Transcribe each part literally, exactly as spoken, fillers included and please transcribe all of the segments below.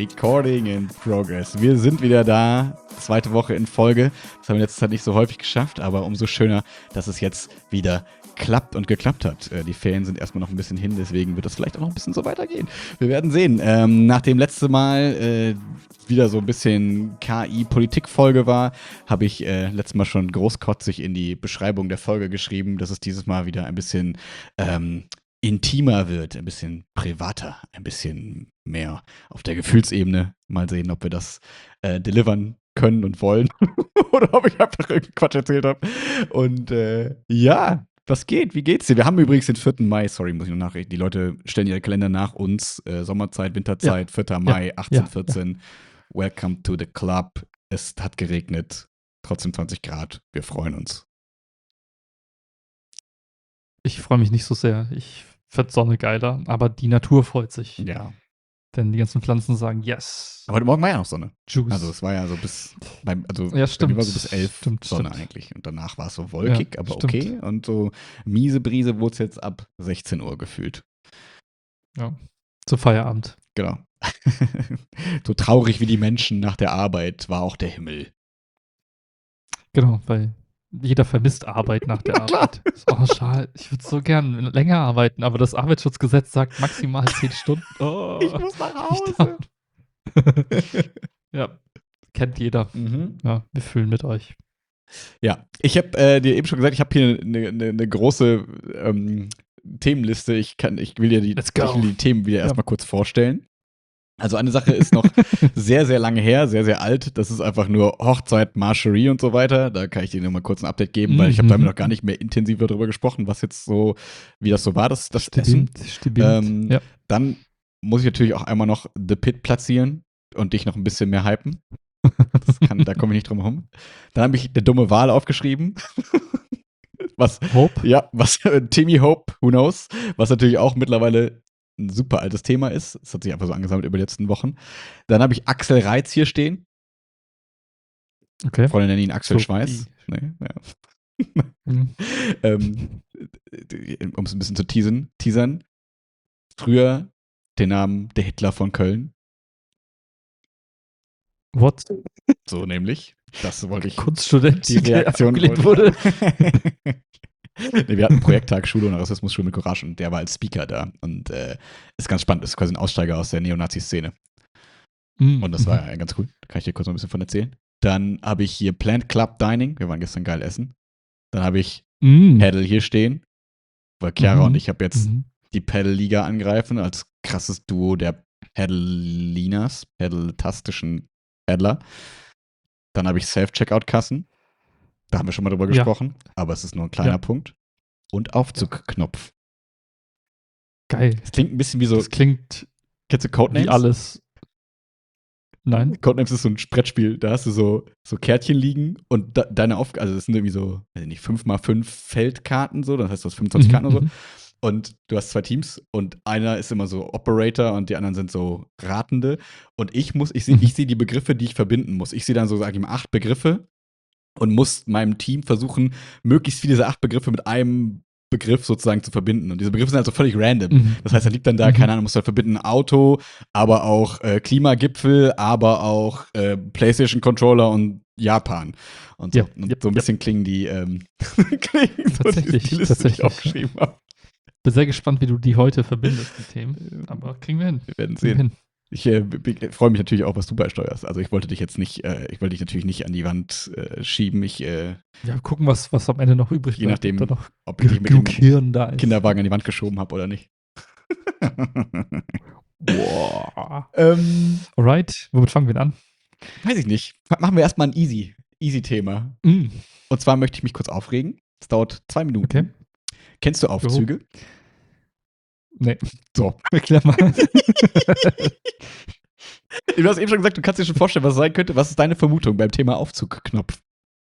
Recording in progress. Wir sind wieder da. Zweite Woche in Folge. Das haben wir letzte Zeit nicht so häufig geschafft, aber umso schöner, dass es jetzt wieder klappt und geklappt hat. Äh, die Ferien sind erstmal noch ein bisschen hin, deswegen wird das vielleicht auch noch ein bisschen so weitergehen. Wir werden sehen. Ähm, nach dem letzten Mal äh, wieder so ein bisschen K I-Politik-Folge war, habe ich äh, letztes Mal schon großkotzig in die Beschreibung der Folge geschrieben, dass es dieses Mal wieder ein bisschen ähm, intimer wird, ein bisschen privater, ein bisschen mehr auf der Gefühlsebene. Mal sehen, ob wir das äh, delivern können und wollen oder ob ich einfach irgendeinen Quatsch erzählt habe. Und äh, ja, was geht? Wie geht's dir? Wir haben übrigens den vierten Mai, sorry, muss ich noch nachrichten. Die Leute stellen ihre Kalender nach uns. Äh, Sommerzeit, Winterzeit, ja. vierter Mai, ja. achtzehn vierzehn. Ja. Welcome to the club. Es hat geregnet, trotzdem zwanzig Grad. Wir freuen uns. Ich freue mich nicht so sehr. Ich finde Sonne geiler, aber die Natur freut sich. Ja. Denn die ganzen Pflanzen sagen yes. Aber heute Morgen war ja noch Sonne. Juice. Also es war ja so bis, beim, also ja, stimmt. Bei mir war so bis elf stimmt, Sonne stimmt. eigentlich. Und danach war es so wolkig, ja, aber stimmt. okay. Und so miese Brise wurde es jetzt ab sechzehn Uhr gefühlt. Ja, zu Feierabend. Genau. So traurig wie die Menschen nach der Arbeit war auch der Himmel. Genau, weil jeder vermisst Arbeit nach der Arbeit. Ist auch schade. Ich würde so gern länger arbeiten, aber das Arbeitsschutzgesetz sagt maximal zehn Stunden. Oh, ich muss nach Hause. Ja, kennt jeder. Mhm. Ja, wir fühlen mit euch. Ja, ich habe äh, dir eben schon gesagt, ich habe hier eine ne, ne große ähm, Themenliste. Ich, kann, ich will dir die, ich will die Themen wieder ja. erstmal kurz vorstellen. Also eine Sache ist noch sehr, sehr lange her, sehr, sehr alt. Das ist einfach nur Hochzeit, Marcherie und so weiter. Da kann ich dir noch mal kurz ein Update geben, weil ich habe damit noch gar nicht mehr intensiver darüber gesprochen, was jetzt so, wie das so war, das, das Essen. Ähm, ja. Dann muss ich natürlich auch einmal noch The Pit platzieren und dich noch ein bisschen mehr hypen. Das kann, da komme ich nicht drum herum. Dann habe ich der dumme Wahl aufgeschrieben. Was, Hope? Ja, was, Timmy Hope, who knows, was natürlich auch mittlerweile ein super altes Thema ist. Das hat sich einfach so angesammelt über die letzten Wochen. Dann habe ich Axel Reitz hier stehen. Okay. Freunde nennen ihn Axel so, Schweiß. Nee, ja. mhm. ähm, um es ein bisschen zu teasen, teasern. Früher den Namen der Hitler von Köln. What? So nämlich. Das wollte ich. Kunststudent, die Reaktion wurde. Nee, wir hatten einen Projekttag Schule und Rassismus-Schule mit Courage und der war als Speaker da. Und äh, ist ganz spannend, ist quasi ein Aussteiger aus der Neonazi-Szene. Mm. Und das war ja ganz cool. Da kann ich dir kurz noch ein bisschen von erzählen. Dann habe ich hier Plant Club Dining. Wir waren gestern geil essen. Dann habe ich mm. Paddle hier stehen. Weil Chiara mm. und ich habe jetzt mm. die Paddle-Liga angreifen als krasses Duo der Paddle-Linas, Paddle-tastischen Paddler. Dann habe ich Self-Checkout-Kassen. Da haben wir schon mal drüber ja. gesprochen, aber es ist nur ein kleiner ja. Punkt. Und Aufzugknopf. Geil. Das klingt ein bisschen wie so. Das klingt. Kennst du Codenames? Wie alles. Nein. Codenames ist so ein Brettspiel, da hast du so, so Kärtchen liegen und da, deine Aufgabe, also das sind irgendwie so, weiß ich nicht, fünf mal fünf Feldkarten so, das heißt, du hast fünfundzwanzig mhm, Karten oder so. Und du hast zwei Teams und einer ist immer so Operator und die anderen sind so Ratende. Und ich muss, ich sehe ich seh die Begriffe, die ich verbinden muss. Ich sehe dann so, sag ich mal, acht Begriffe. Und muss meinem Team versuchen, möglichst viele dieser acht Begriffe mit einem Begriff sozusagen zu verbinden. Und diese Begriffe sind also völlig random. Mhm. Das heißt, da liegt dann da, mhm. keine Ahnung, muss halt verbinden Auto, aber auch äh, Klimagipfel, aber auch äh, PlayStation-Controller und Japan. Und so, ja, und ja, so ein bisschen ja. klingen die, ähm, klingen so tatsächlich, die Liste, tatsächlich. die ich aufgeschrieben habe. Bin sehr gespannt, wie du die heute verbindest, die Themen. Aber kriegen wir hin. Wir werden sehen. Ich äh, freue mich natürlich auch, was du beisteuerst. Also ich wollte dich jetzt nicht, äh, ich wollte dich natürlich nicht an die Wand äh, schieben. Ich, äh, ja, gucken, was, was am Ende noch übrig je bleibt. Je nachdem, noch ob ich dich mit dem da Kinderwagen an die Wand geschoben habe oder nicht. Boah. ähm, Alright, womit fangen wir an? Weiß ich nicht. Machen wir erstmal ein easy, easy Thema. Mm. Und zwar möchte ich mich kurz aufregen. Es dauert zwei Minuten. Okay. Kennst du Aufzüge? Oh. Nee. So. Erklär mal. Du hast eben schon gesagt, du kannst dir schon vorstellen, was es sein könnte. Was ist deine Vermutung beim Thema Aufzugknopf?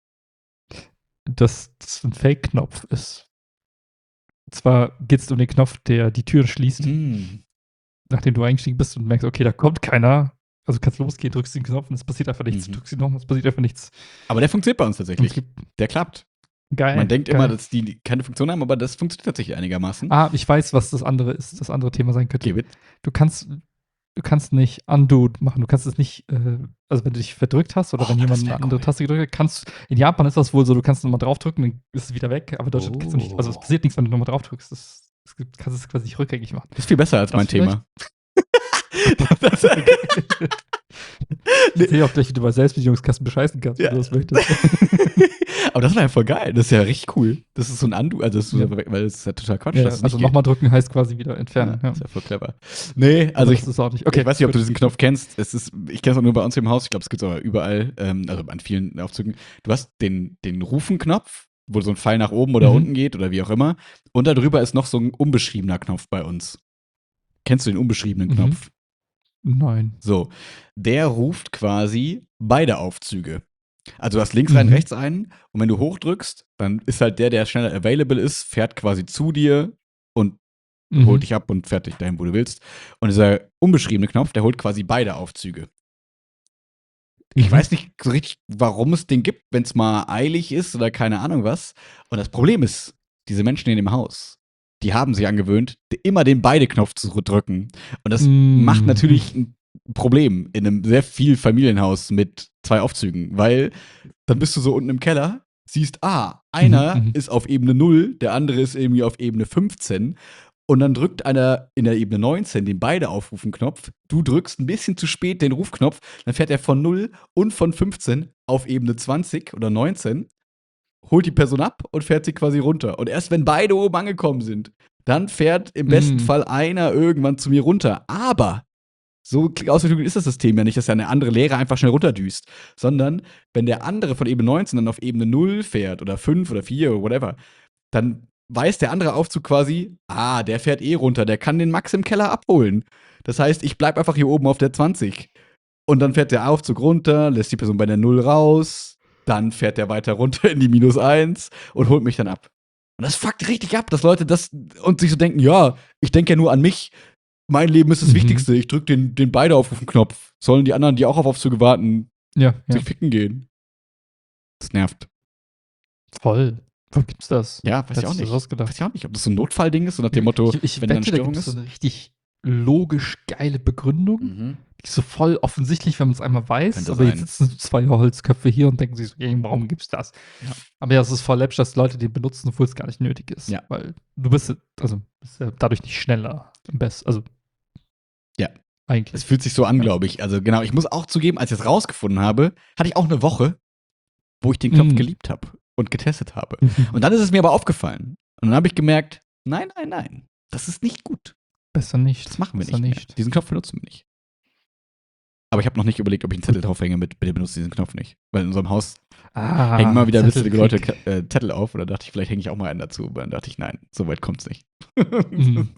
Dass das ein Fake-Knopf ist. Zwar geht es um den Knopf, der die Türen schließt, mm. nachdem du eingestiegen bist und merkst, okay, da kommt keiner. Also kannst losgehen, drückst den Knopf und es passiert einfach nichts. Mhm. Drückst ihn noch und es passiert einfach nichts. Aber der funktioniert bei uns tatsächlich. Der klappt. Geil. Man denkt geil. immer, dass die keine Funktion haben, aber das funktioniert tatsächlich einigermaßen. Ah, ich weiß, was das andere ist, das andere Thema sein könnte. Okay, du kannst, du kannst nicht Undo machen. Du kannst es nicht, äh, also wenn du dich verdrückt hast oder Oh, wenn das jemand wär eine andere cool. Taste gedrückt hat, kannst in Japan ist das wohl so, du kannst nochmal draufdrücken, dann ist es wieder weg, aber in Deutschland kannst du nicht, also es Oh. passiert nichts, wenn du nochmal draufdrückst. Das, es gibt, kannst es quasi nicht rückgängig machen. Das ist viel besser als Das mein vielleicht? Thema. Das- Okay. Ich Nee. sehe auch gleich, wie du bei Selbstbedienungskasten bescheißen kannst, Ja. wenn du das möchtest. Aber das war ja voll geil. Das ist ja richtig cool. Das ist so ein Undo, also das ist, Ja. weil das ist ja total Quatsch, Ja, dass es also nicht geht. nochmal drücken heißt quasi wieder Ja, entfernen. Ja. ist ja voll clever. Nee, Aber also ich, das ist auch nicht. Okay, ich weiß nicht, ob du gut. diesen Knopf kennst. Es ist, ich kenne es auch nur bei uns im Haus. Ich glaube, es gibt es aber überall, ähm, also an vielen Aufzügen. Du hast den, den Rufen-Knopf, wo so ein Pfeil nach oben oder Mhm. unten geht oder wie auch immer. Und darüber ist noch so ein unbeschriebener Knopf bei uns. Kennst du den unbeschriebenen Mhm. Knopf? Nein. So, der ruft quasi beide Aufzüge. Also du hast links einen, Mhm. rechts einen und wenn du hochdrückst, dann ist halt der, der schneller available ist, fährt quasi zu dir und Mhm. holt dich ab und fährt dich dahin, wo du willst. Und dieser unbeschriebene Knopf, der holt quasi beide Aufzüge. Ich Mhm. weiß nicht so richtig, warum es den gibt, wenn es mal eilig ist oder keine Ahnung was. Und das Problem ist, diese Menschen in dem Haus, die haben sich angewöhnt, immer den Beide-Knopf zu drücken. Und das Mhm. macht natürlich ein Problem in einem sehr viel Familienhaus mit zwei Aufzügen, weil dann bist du so unten im Keller, siehst, ah, einer Mhm, mhm. ist auf Ebene null, der andere ist irgendwie auf Ebene fünfzehn. Und dann drückt einer in der Ebene neunzehn den beide Aufrufen-Knopf. Du drückst ein bisschen zu spät den Rufknopf, dann fährt er von null und von fünfzehn auf Ebene zwanzig oder neunzehn, holt die Person ab und fährt sie quasi runter. Und erst wenn beide oben angekommen sind, dann fährt im besten Mhm. Fall einer irgendwann zu mir runter. Aber so ausgeklügelt ist das System ja nicht, dass ja eine andere Lehre einfach schnell runterdüst. Sondern wenn der andere von Ebene neunzehn dann auf Ebene null fährt oder fünf oder vier oder whatever, dann weiß der andere Aufzug quasi, ah, der fährt eh runter, der kann den Max im Keller abholen. Das heißt, ich bleib einfach hier oben auf der zwanzig. Und dann fährt der Aufzug runter, lässt die Person bei der null raus, dann fährt der weiter runter in die minus eins und holt mich dann ab. Und das fuckt richtig ab, dass Leute das und sich so denken, ja, ich denke ja nur an mich. Mein Leben ist das Mhm. Wichtigste. Ich drück den, den beide Aufrufen-Knopf. Sollen die anderen, die auch auf Aufzüge warten, Ja, ja. sich ficken gehen? Das nervt. Voll. Wo gibt's das? Ja, weiß Wer ich hat auch sich das nicht. ausgedacht? Weiß ich auch nicht, ob das so ein Notfallding ist, so nach dem Motto, Ich, ich wenn dann wette, da Störung gibt es so ist. eine richtig logisch geile Begründung. Mhm. Die ist so voll offensichtlich, wenn man es einmal weiß. Könnte Aber jetzt sein. sitzen so zwei Holzköpfe hier und denken sich so, ey, warum gibt's das? Ja. Aber ja, es ist voll läppisch, dass Leute den benutzen, obwohl es gar nicht nötig ist. Ja. Weil du bist, also, bist ja dadurch nicht schneller im Best. Also. Ja. Eigentlich. Es fühlt sich so an, Ja. glaube ich. Also genau, ich muss auch zugeben, als ich es rausgefunden habe, hatte ich auch eine Woche, wo ich den Knopf Mhm. geliebt habe und getestet habe. Und dann ist es mir aber aufgefallen. Und dann habe ich gemerkt, nein, nein, nein, das ist nicht gut. Besser nicht. Das machen wir Besser nicht, nicht. mehr. Diesen Knopf benutzen wir nicht. Aber ich habe noch nicht überlegt, ob ich einen Zettel draufhänge mit, bitte benutzt diesen Knopf nicht. Weil in unserem Haus Ah, hängen mal wieder lustige Leute Zettelkrieg. äh, Zettel auf. Oder dachte ich, vielleicht hänge ich auch mal einen dazu. Aber dann dachte ich, nein, so weit kommt's nicht. Mhm.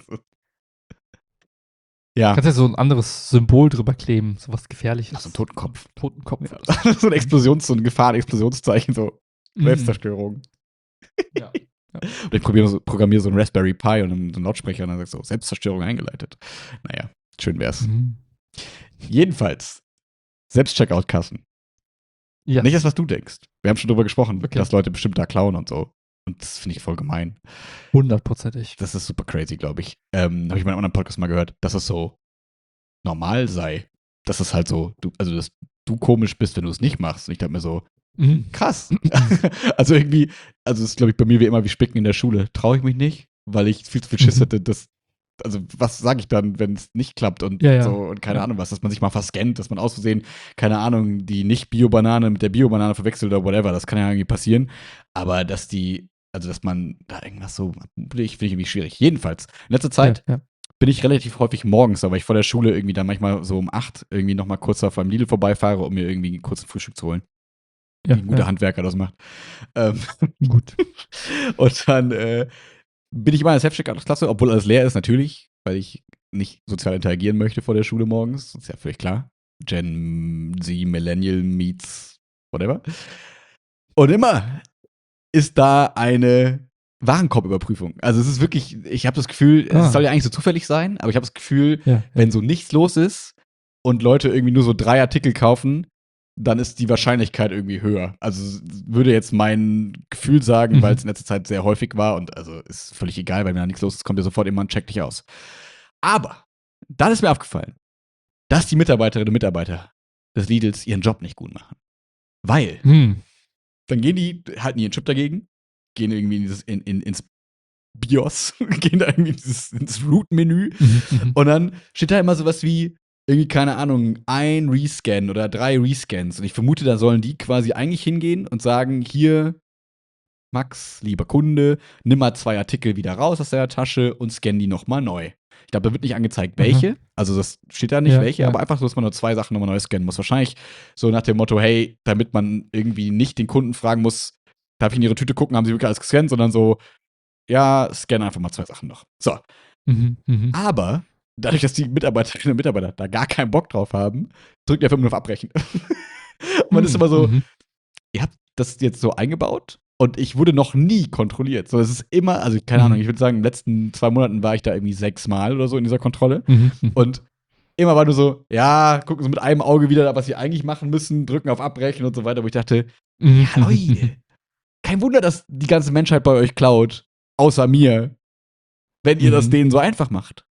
Ja. Kannst ja so ein anderes Symbol drüber kleben, sowas Gefährliches. Ach, so ein Totenkopf. Totenkopf. Ja. So ein Explosions-, so ein Gefahren-Explosionszeichen, so Mhm. Selbstzerstörung. Ja. Und ich programmiere so, programmier so einen Raspberry Pi und einen, so einen Lautsprecher und dann sagst du, so, Selbstzerstörung eingeleitet. Naja, schön wär's. Mhm. Jedenfalls, Selbstcheckout-Kassen. Yes. Nicht das, was du denkst. Wir haben schon drüber gesprochen, Okay. dass Leute bestimmt da klauen und so. Und das finde ich voll gemein. Hundertprozentig. Das ist super crazy, glaube ich. Ähm, Habe ich in einem anderen Podcast mal gehört, dass es so normal sei. Dass es halt so, du, also dass du komisch bist, wenn du es nicht machst. Und ich dachte mir so, Mhm. krass. Also irgendwie, also es ist, glaube ich, bei mir wie immer wie Spicken in der Schule. Traue ich mich nicht, weil ich viel zu viel Schiss Mhm. hätte, dass, also was sage ich dann, wenn es nicht klappt und Ja, ja. so und keine Ja. Ahnung was, dass man sich mal verscannt, dass man aus Versehen, keine Ahnung, die Nicht-Bio-Banane mit der Bio-Banane verwechselt oder whatever, das kann ja irgendwie passieren. Aber dass die, also dass man da irgendwas so, finde ich finde ich irgendwie schwierig. Jedenfalls, in letzter Zeit Ja, ja. bin ich relativ häufig morgens, aber ich vor der Schule irgendwie dann manchmal so um acht irgendwie nochmal kurz auf einem Lidl vorbeifahre, um mir irgendwie kurz ein Frühstück zu holen. Ja, Wie ein guter ja. Handwerker das macht. Ähm, Gut. und dann äh, bin ich immer in der Selbstcheckout-Klasse, obwohl alles leer ist, natürlich, weil ich nicht sozial interagieren möchte vor der Schule morgens. Das ist ja völlig klar. Gen Z, Millennial meets whatever. Und immer ist da eine Warenkorbüberprüfung. Also es ist wirklich, ich habe das Gefühl, Ah. es soll ja eigentlich so zufällig sein, aber ich habe das Gefühl, Ja, ja. wenn so nichts los ist und Leute irgendwie nur so drei Artikel kaufen, dann ist die Wahrscheinlichkeit irgendwie höher. Also würde jetzt mein Gefühl sagen, Mhm. weil es in letzter Zeit sehr häufig war und also ist völlig egal, weil wenn da nichts los ist, kommt ja sofort immer ein Check dich aus. Aber dann ist mir aufgefallen, dass die Mitarbeiterinnen und Mitarbeiter des Lidls ihren Job nicht gut machen. Weil, Hm. dann gehen die, halten ihren Chip dagegen, gehen irgendwie in dieses, in, in, ins BIOS, gehen da irgendwie dieses, ins Root-Menü Mhm, mhm. und dann steht da immer sowas wie, irgendwie, keine Ahnung, ein Rescan oder drei Rescans. Und ich vermute, da sollen die quasi eigentlich hingehen und sagen, hier, Max, lieber Kunde, nimm mal zwei Artikel wieder raus aus deiner Tasche und scan die nochmal neu. Ich glaube, da wird nicht angezeigt, welche. Mhm. Also das steht da nicht, Ja, welche, ja. aber einfach so, dass man nur zwei Sachen nochmal neu scannen muss. Wahrscheinlich so nach dem Motto, hey, damit man irgendwie nicht den Kunden fragen muss, darf ich in ihre Tüte gucken, haben sie wirklich alles gescannt, sondern so, ja, scan einfach mal zwei Sachen noch. So. Mhm, mhm. Aber dadurch, dass die Mitarbeiterinnen und Mitarbeiter da gar keinen Bock drauf haben, drückt ihr einfach nur auf Abbrechen. Und man ist immer so, Mhm. ihr habt das jetzt so eingebaut und ich wurde noch nie kontrolliert. So, es ist immer, also keine Mhm. Ahnung, ich würde sagen, in den letzten zwei Monaten war ich da irgendwie sechsmal oder so in dieser Kontrolle. Mhm, mhm. Und immer war nur so, ja, gucken so mit einem Auge wieder, was sie eigentlich machen müssen, drücken auf Abbrechen und so weiter, wo ich dachte, Mhm, ja, Leute, kein Wunder, dass die ganze Menschheit bei euch klaut, außer mir, wenn ihr das Mhm. denen so einfach macht.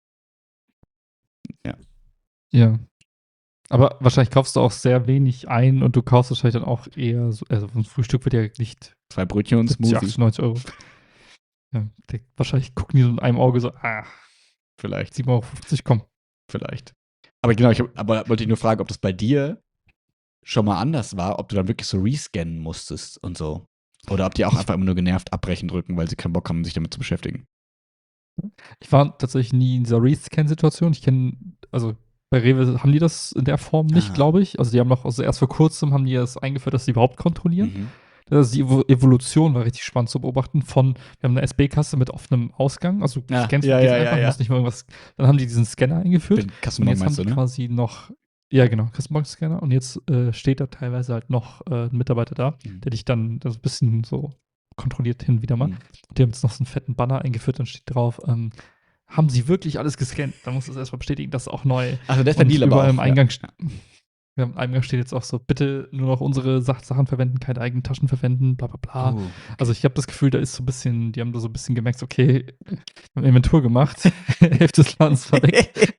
Ja. Aber wahrscheinlich kaufst du auch sehr wenig ein und du kaufst wahrscheinlich dann auch eher so, also ein Frühstück wird ja nicht Zwei Brötchen und siebzig, Smoothie, achtzig, neunzig Euro. Ja, der, wahrscheinlich gucken die so in einem Auge so, ah, vielleicht. sieben Euro fünfzig, komm. Vielleicht. Aber genau, ich hab, aber wollte ich nur fragen, ob das bei dir schon mal anders war, ob du dann wirklich so rescannen musstest und so. Oder ob die auch Ich- einfach immer nur genervt abbrechen drücken, weil sie keinen Bock haben, sich damit zu beschäftigen. Ich war tatsächlich nie in dieser Rescan-Situation. Ich kenne, also bei Rewe haben die das in der Form nicht, Ah. glaube ich. Also die haben noch, also erst vor kurzem haben die das eingeführt, dass sie überhaupt kontrollieren. Mhm. Also die Evo- Evolution war richtig spannend zu beobachten von, wir haben eine S B-Kasse mit offenem Ausgang, also du Ja, scannst ja, du gehst ja, einfach, ja, ja. musst nicht mal irgendwas, dann haben die diesen Scanner eingeführt Den und Kassenbon jetzt haben meinst die du, ne? quasi noch, ja genau, Kassenbon-Scanner und jetzt äh, steht da teilweise halt noch äh, ein Mitarbeiter da, Mhm. der dich dann so ein bisschen so kontrolliert hin wieder mal. Mhm. Die haben jetzt noch so einen fetten Banner eingeführt, dann steht drauf, ähm, haben sie wirklich alles gescannt? Dann musst du es erstmal bestätigen, dass auch neu. Also der ist der Und Deal aber überall auch. im Eingang, ja. ja, im Eingang steht jetzt auch so, bitte nur noch unsere Sach Sachen verwenden, keine eigenen Taschen verwenden, bla bla bla. Oh, okay. Also ich habe das Gefühl, da ist so ein bisschen, die haben da so ein bisschen gemerkt, so, okay, wir haben Inventur gemacht, Hälfte des Ladens war weg.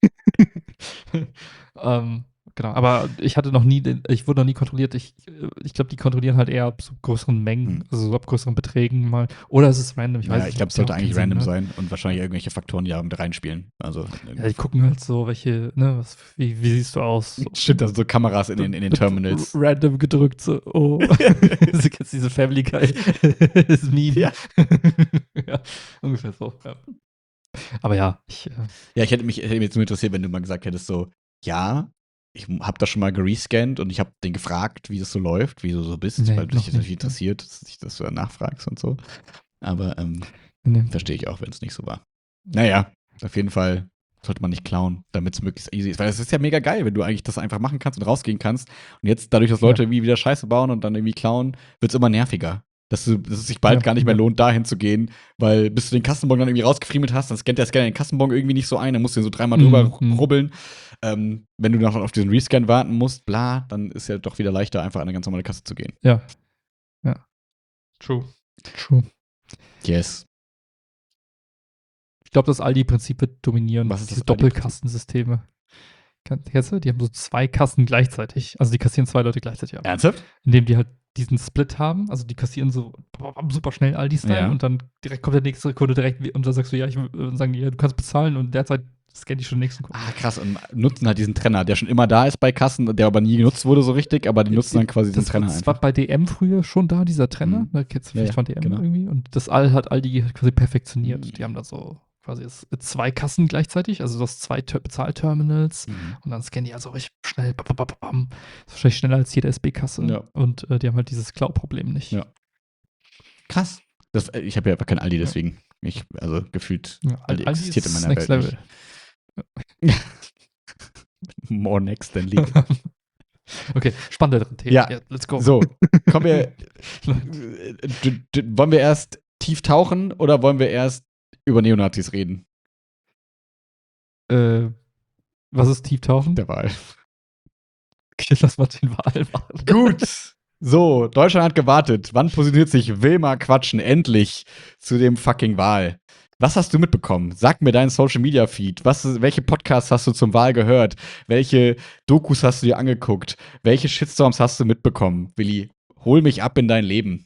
ähm, genau, aber ich hatte noch nie, den, ich wurde noch nie kontrolliert. Ich, äh, ich glaube, die kontrollieren halt eher ab so größeren Mengen, Hm. also so ab größeren Beträgen mal. Oder ist es random? Ich weiß Ja, es ich glaube, es nicht. sollte Macht eigentlich keinen random Sinn, ne? sein und wahrscheinlich irgendwelche Faktoren, die da mit reinspielen. Also, Ja, die gucken halt so, welche, ne, was, wie, wie siehst du aus? So, stimmt, da sind so Kameras in den, in den mit Terminals. Random gedrückt, so, oh. Du kennst diese Family Guy. Das Meme. Ja. Ja, ungefähr so, ja. Aber ja, ich, äh, Ja, ich hätte mich, hätte mich jetzt nur interessiert, wenn du mal gesagt hättest, so, ja, ich habe das schon mal gerescannt und ich habe den gefragt, wie das so läuft, wie du so bist, Nee, weil dich noch das natürlich nicht, ja. interessiert, dass dich das so nachfragst und so. Aber ähm, nee. verstehe ich auch, wenn es nicht so war. Naja, auf jeden Fall sollte man nicht klauen, damit es möglichst easy ist. Weil es ist ja mega geil, wenn du eigentlich das einfach machen kannst und rausgehen kannst. Und jetzt, dadurch, dass Leute irgendwie wieder Scheiße bauen und dann irgendwie klauen, wird es immer nerviger. Dass, du, dass es sich bald Ja, gar nicht mehr ja. lohnt, dahin zu gehen, weil bis du den Kassenbon dann irgendwie rausgefriemelt hast, dann scannt der Scanner den Kassenbon irgendwie nicht so ein, dann musst du den so dreimal drüber Mhm. rubbeln. Ähm, wenn du noch auf diesen Rescan warten musst, bla, dann ist ja doch wieder leichter, einfach an eine ganz normale Kasse zu gehen. Ja. Ja. True. True. Yes. Ich glaube, das Aldi-Prinzip wird dominieren. Was ist das diese Aldi-Prinzip? Doppelkassensysteme. Kann- Kennst du? Die haben so zwei Kassen gleichzeitig. Also die kassieren zwei Leute gleichzeitig ab. Ernsthaft? Indem die halt diesen Split haben. Also die kassieren so super schnell Aldi-Style Ja. und dann direkt kommt der nächste Kunde direkt und dann sagst du, ja, ich und sagen die, ja, du kannst bezahlen und derzeit scanne ich schon den nächsten Kunden. Ah, krass. Und nutzen halt diesen Trenner, der schon immer da ist bei Kassen, der aber nie genutzt wurde so richtig, aber die nutzen dann quasi diesen Das, Trenner das war einfach. bei D M früher schon da, dieser Trenner. Mhm. Da kennst du Ja, vielleicht ja, von D M genau. irgendwie. Und das all hat Aldi quasi perfektioniert. Mhm. Die haben da so quasi das- zwei Kassen gleichzeitig, also das zwei Ter- Bezahlterminals. Mhm. Und dann scannen die also richtig schnell. Bam, bam, bam, bam. Das ist wahrscheinlich schneller als jede S B-Kasse. Ja. Und äh, die haben halt dieses Cloud-Problem nicht. Ja. Krass. Das, äh, ich habe ja kein Aldi, deswegen. Ich, also gefühlt, Ja, Aldi Aldi existiert in ist meiner Next Welt Level. More next than legal. Okay, spannendere Themen. Ja. Let's go. So, kommen wir. d- d- wollen wir erst tief tauchen oder wollen wir erst über Neonazis reden? Äh, was ist Tieftauchen? Der Wahl. Okay, lass mal den Wahl machen. Gut. So, Deutschland hat gewartet. Wann positioniert sich Wilma Quatschen endlich zu dem fucking Wahl? Was hast du mitbekommen? Sag mir deinen Social-Media-Feed. Was, welche Podcasts hast du zum Wahl gehört? Welche Dokus hast du dir angeguckt? Welche Shitstorms hast du mitbekommen? Willi, hol mich ab in dein Leben.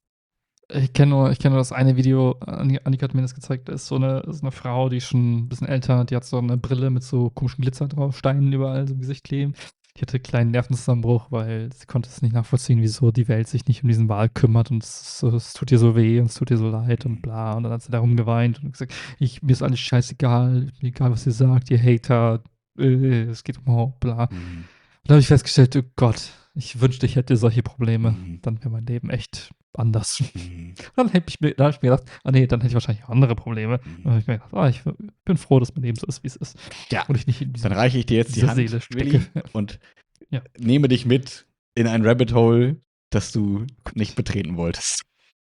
Ich kenne nur, ich kenn nur das eine Video, Anni- Annika hat mir das gezeigt, da ist so eine, ist eine Frau, die ist schon ein bisschen älter, die hat so eine Brille mit so komischen Glitzer drauf, Steinen überall so im Gesicht kleben. Die hatte einen kleinen Nervenzusammenbruch, weil sie konnte es nicht nachvollziehen, wieso die Welt sich nicht um diesen Wal kümmert und es, es tut ihr so weh und es tut ihr so leid und bla. Und dann hat sie darum geweint und gesagt, ich, mir ist alles scheißegal, mir egal, was ihr sagt, ihr Hater, äh, es geht um Hope, bla. Mhm. Und da habe ich festgestellt, oh Gott, ich wünschte, ich hätte solche Probleme. Mhm. Dann wäre mein Leben echt anders. Mhm. Dann habe ich, mir- da hab ich mir gedacht, ah nee, dann hätte ich wahrscheinlich auch andere Probleme. Mhm. Dann habe ich mir gedacht, ah, ich bin froh, dass mein Leben so ist, wie es ist. Ja, Und ich nicht in dann diese, reiche ich dir jetzt die diese Hand, Seele Willi, stecke. und Ja. nehme dich mit in ein Rabbit Hole, das du nicht betreten wolltest.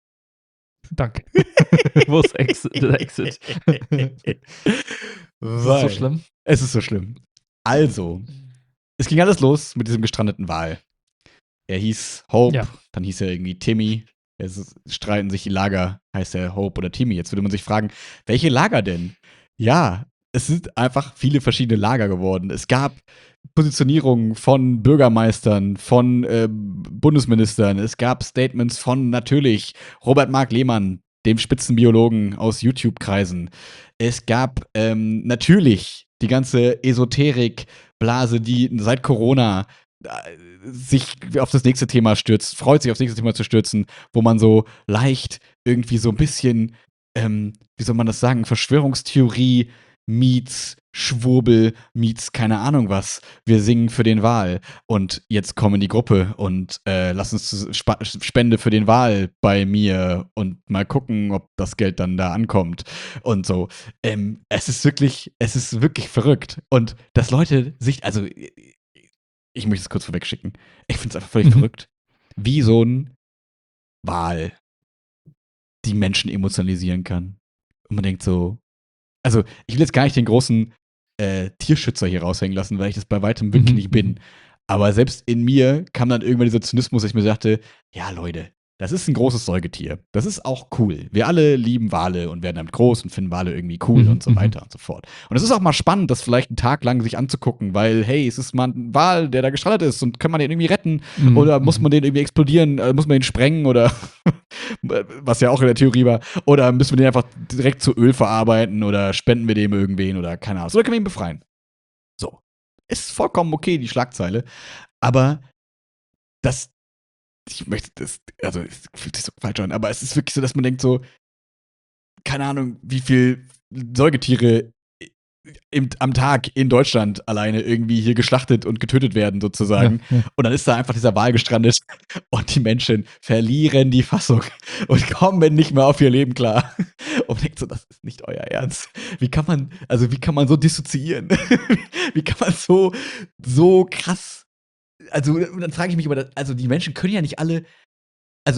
Danke. Wo ist Exit? Der Exit? Ist das so Weil- schlimm? Es ist so schlimm. Also, es ging alles los mit diesem gestrandeten Wal. Er hieß Hope, Ja. dann hieß er irgendwie Timmy. Es streiten sich die Lager, heißt er Hope oder Timmy. Jetzt würde man sich fragen, welche Lager denn? Ja, es sind einfach viele verschiedene Lager geworden. Es gab Positionierungen von Bürgermeistern, von äh, Bundesministern. Es gab Statements von natürlich Robert Mark Lehmann, dem Spitzenbiologen aus YouTube-Kreisen. Es gab ähm, natürlich die ganze Esoterik-Blase, die seit Corona äh, sich auf das nächste Thema stürzt, freut sich aufs nächste Thema zu stürzen, wo man so leicht irgendwie so ein bisschen, ähm, wie soll man das sagen, Verschwörungstheorie meets Schwurbel meets keine Ahnung was. Wir singen für den Wal und jetzt komm in die Gruppe und äh, lass uns Sp Spende für den Wal bei mir und mal gucken, ob das Geld dann da ankommt und so. Ähm, es ist wirklich, es ist wirklich verrückt und dass Leute sich, also ich möchte es kurz vorwegschicken. Ich finde es einfach völlig Mhm. verrückt, wie so ein Wal die Menschen emotionalisieren kann. Und man denkt so, also ich will jetzt gar nicht den großen äh, Tierschützer hier raushängen lassen, weil ich das bei weitem wirklich Mhm, nicht bin. mhm. Aber selbst in mir kam dann irgendwann dieser Zynismus, dass ich mir sagte, ja Leute, das ist ein großes Säugetier. Das ist auch cool. Wir alle lieben Wale und werden damit groß und finden Wale irgendwie cool Mhm, und so mhm. weiter und so fort. Und es ist auch mal spannend, das vielleicht einen Tag lang sich anzugucken, weil, hey, es ist mal ein Wal, der da gestrandet ist und kann man den irgendwie retten Mhm, oder muss mhm. man den irgendwie explodieren, äh, muss man den sprengen oder was ja auch in der Theorie war, oder müssen wir den einfach direkt zu Öl verarbeiten oder spenden wir dem irgendwen oder keine Ahnung. Oder können wir ihn befreien? So. Ist vollkommen okay, die Schlagzeile. Aber das, ich möchte das, also es fühlt sich so falsch an, aber es ist wirklich so, dass man denkt so, keine Ahnung, wie viel Säugetiere im, am Tag in Deutschland alleine irgendwie hier geschlachtet und getötet werden, sozusagen. Ja, ja. Und dann ist da einfach dieser Wal gestrandet und die Menschen verlieren die Fassung und kommen nicht mehr auf ihr Leben klar. Und man denkt so, das ist nicht euer Ernst. Wie kann man, also wie kann man so dissoziieren? Wie kann man so, so krass, also und dann frage ich mich aber, also die Menschen können ja nicht alle, also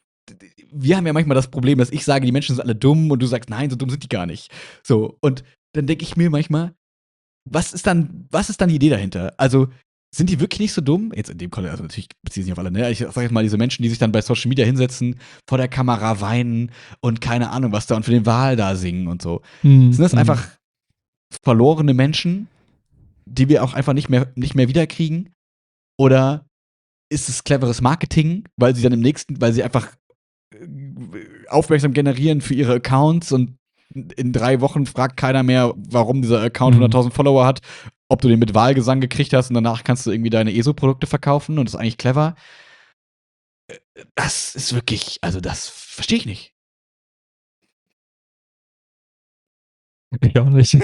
wir haben ja manchmal das Problem, dass ich sage, die Menschen sind alle dumm und du sagst, nein, so dumm sind die gar nicht. So, und dann denke ich mir manchmal, was ist dann, was ist dann die Idee dahinter? Also, sind die wirklich nicht so dumm? Jetzt in dem Kontext, also natürlich beziehen sich auf alle, ne? Ich sag jetzt mal, diese Menschen, die sich dann bei Social Media hinsetzen, vor der Kamera weinen und keine Ahnung was da und für den Wal da singen und so. Mhm, Sind das mhm. einfach verlorene Menschen, die wir auch einfach nicht mehr, nicht mehr wiederkriegen? Oder ist es cleveres Marketing, weil sie dann im nächsten, weil sie einfach äh, aufmerksam generieren für ihre Accounts und in drei Wochen fragt keiner mehr, warum dieser Account Mhm. hunderttausend Follower hat, ob du den mit Wahlgesang gekriegt hast und danach kannst du irgendwie deine E S O-Produkte verkaufen und das ist eigentlich clever. Das ist wirklich, also das verstehe ich nicht. Ich auch nicht.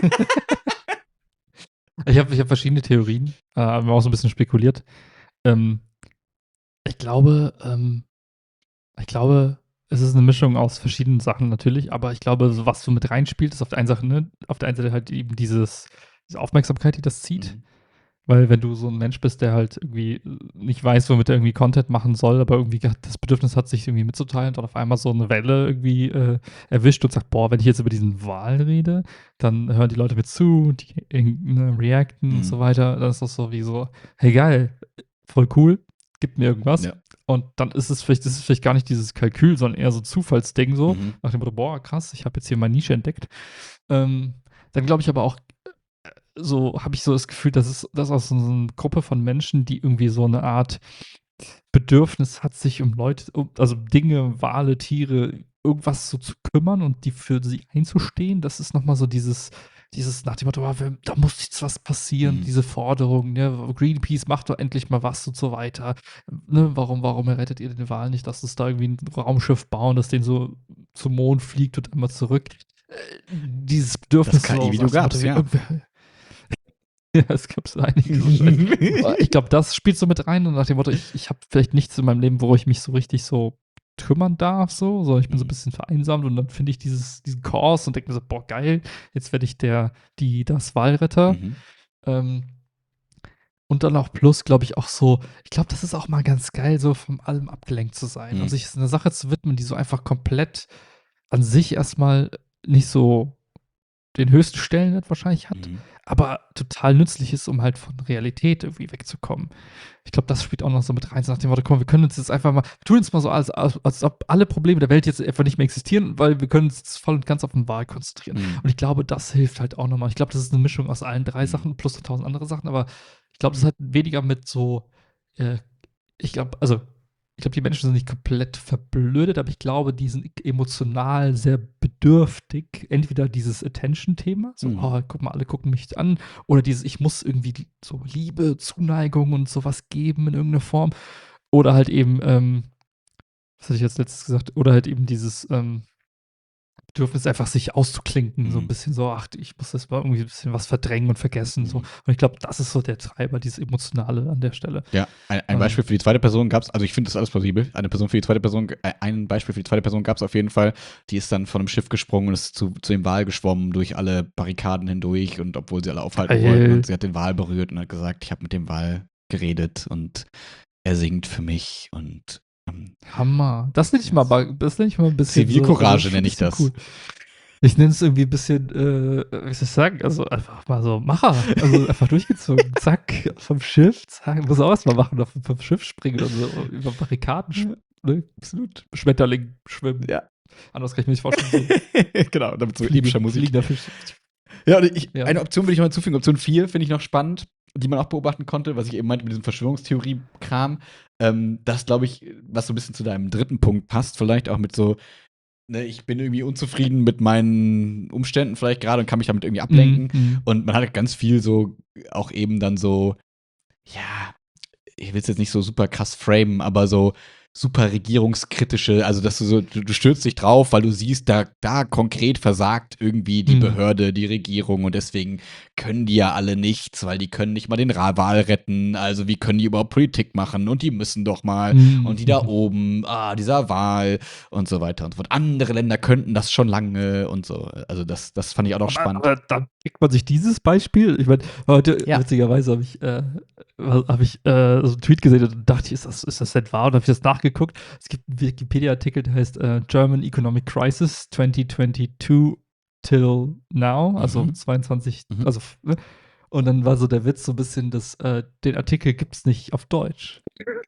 Ich habe ich hab verschiedene Theorien, äh, haben auch so ein bisschen spekuliert. Ähm, ich glaube, ähm, ich glaube, es ist eine Mischung aus verschiedenen Sachen natürlich, aber ich glaube, so was so mit reinspielt, ist auf der einen Sache, ne, auf der einen Seite halt eben dieses, diese Aufmerksamkeit, die das zieht. Mhm. Weil wenn du so ein Mensch bist, der halt irgendwie äh, nicht weiß, womit er irgendwie Content machen soll, aber irgendwie grad das Bedürfnis hat, sich irgendwie mitzuteilen und auf einmal so eine Welle irgendwie äh, erwischt und sagt, boah, wenn ich jetzt über diesen Wal rede, dann hören die Leute mir zu, die äh, ne, reacten Mhm. und so weiter. Dann ist das so wie so, hey geil, voll cool, gib mir irgendwas. Ja. Und dann ist es vielleicht, das ist vielleicht gar nicht dieses Kalkül, sondern eher so Zufallsding so, Mhm. nach dem Motto, boah, krass, ich habe jetzt hier meine Nische entdeckt. Ähm, dann glaube ich aber auch, äh, so habe ich so das Gefühl, dass es dass aus so 'ne Gruppe von Menschen, die irgendwie so eine Art Bedürfnis hat, sich um Leute, um, also Dinge, Wale, Tiere, irgendwas so zu kümmern und die für sie einzustehen. Das ist noch mal so dieses dieses nach dem Motto: „Ah, wir da muss jetzt was passieren“, Mhm. diese Forderung, ne? „Greenpeace, macht doch endlich mal was“ und so weiter. Ne, warum warum rettet ihr den Wal nicht? Lasst uns da irgendwie 'n Raumschiff bauen, das den so zum Mond fliegt und einmal zurück. Äh, dieses Bedürfnis Das so K I-Video nach dem Motto, gab's, wie ja. irgendwer ja, es gab so einiges wahrscheinlich. Aber ich glaube, das spielt so mit rein und nach dem Motto, ich ich habe vielleicht nichts in meinem Leben, wo ich mich so richtig so kümmern darf so, so ich bin so 'n Mhm. bisschen vereinsamt und dann finde ich dieses diesen Kurs und denke mir so: „Boah, geil, jetzt werde ich der die das Walretter.“ Mhm. Ähm, und dann auch plus, glaube ich, auch so, ich glaube, das ist auch mal ganz geil, so von allem abgelenkt zu sein und Mhm. sich s 'ner Sache zu widmen, die so einfach komplett an sich erst mal nicht so den höchsten Stellenwert wahrscheinlich hat, Mhm. aber total nützlich ist, um halt von Realität irgendwie wegzukommen. Ich glaube, das spielt auch noch so mit rein, so nach dem Motto: „Komm, wir können uns jetzt einfach mal wir tun jetzt mal so, als als als ob alle Probleme der Welt jetzt einfach nicht mehr existieren, weil wir können uns jetzt voll und ganz auf den Wal konzentrieren.“ Mhm. Und ich glaube, das hilft halt auch noch mal. Ich glaube, das ist 'ne Mischung aus allen drei Mhm. Sachen plus noch tausend andere Sachen, aber ich glaube, das hat weniger mit so, äh ich glaube, also, ich glaube, die Menschen sind nicht komplett verblödet, aber ich glaube, die sind emotional sehr bedürftig. Entweder dieses Attention-Thema, so: Mhm. „Oh, guck mal, alle gucken mich an“, oder dieses: „Ich muss irgendwie die so Liebe, Zuneigung und so was geben in irgend 'ner Form.“ Oder halt eben, ähm was hatte ich als Letztes gesagt? Oder halt eben dieses, ähm, Bedürfnis, einfach sich auszuklinken, so 'n Mhm. bisschen so: „Ach, ich muss jetzt mal irgendwie 'n bisschen was verdrängen und vergessen“, so. Mhm. Und ich glaube, das ist so der Treiber, dieses Emotionale an der Stelle. Ja, ein ein Ähm Beispiel für die zweite Person gab's, also, ich finde das alles plausibel. Eine Person für die zweite Person, äh, ein Beispiel für die zweite Person gab's auf jeden Fall. Die ist dann von 'nem Schiff gesprungen und ist zu zu dem Wal geschwommen, durch alle Barrikaden hindurch und obwohl sie alle aufhalten wollten Geil. und sie hat den Wal berührt und hat gesagt: „Ich habe mit dem Wal geredet und er singt für mich“ und, ähm Hammer. Das nenne ich ja, mal s ba das nenne ich mal 'n bisschen so, also, Zivilcourage schon 'n nenne ich bisschen das. cool. Ich nenne es irgendwie 'n bisschen, äh, wie soll ich sagen, also, einfach mal so Macher, also, einfach durchgezogen. Zack, vom Schiff, zack, muss auch erst mal machen, auf vom Schiff springen und so über Barrikaden sch Ja, ne? absolut. Schmetterling schwimmen. Ja. Anders kann ich mir nicht vorstellen, so 'n Genau, damit so fliege epischer Musik. fliegender Fisch. Ja, und ich Ja. eine Option würde ich noch hinzufügen, Option vier finde ich noch spannend, die man auch beobachten konnte, was ich eben meinte mit diesem Verschwörungstheorie-Kram. Ähm, das glaube ich, was so 'n bisschen zu deinem dritten Punkt passt, vielleicht auch mit so, ne, ich bin irgendwie unzufrieden mit meinen Umständen vielleicht grade und kann mich damit irgendwie Mhm, ablenken. mhm. Und man hat halt ganz viel so auch eben dann so, ja, ich will's jetzt nicht so super krass framen, aber so super regierungskritische, also, dass du so du du stürzt dich drauf, weil du siehst, da da konkret versagt irgendwie die Mhm. Behörde, die Regierung und deswegen können die ja alle nichts, weil die können nicht mal den Ra Wal retten. Also, wie können die überhaupt Politik machen und die müssen doch mal Mhm, und die da mhm. oben, ah, dieser Wal und so weiter und so fort. Andere Länder könnten das schon lange und so. Also, das das fand ich auch noch Aber spannend. aber dann pickt man sich dieses Beispiel, ich meine, heute Ja. witzigerweise habe ich, äh habe ich, äh, so 'n Tweet gesehen und dachte ich: „Ist das ist das denn wahr?“ Und habe ich das nachgeguckt. Es gibt 'n Wikipedia-Artikel, der heißt, äh, „German Economic Crisis twenty twenty-two till now“, also Mhm. zweiundzwanzig, Mhm. also f ne? Und dann war so der Witz so 'n bisschen, dass, äh, den Artikel gibt's nicht auf Deutsch.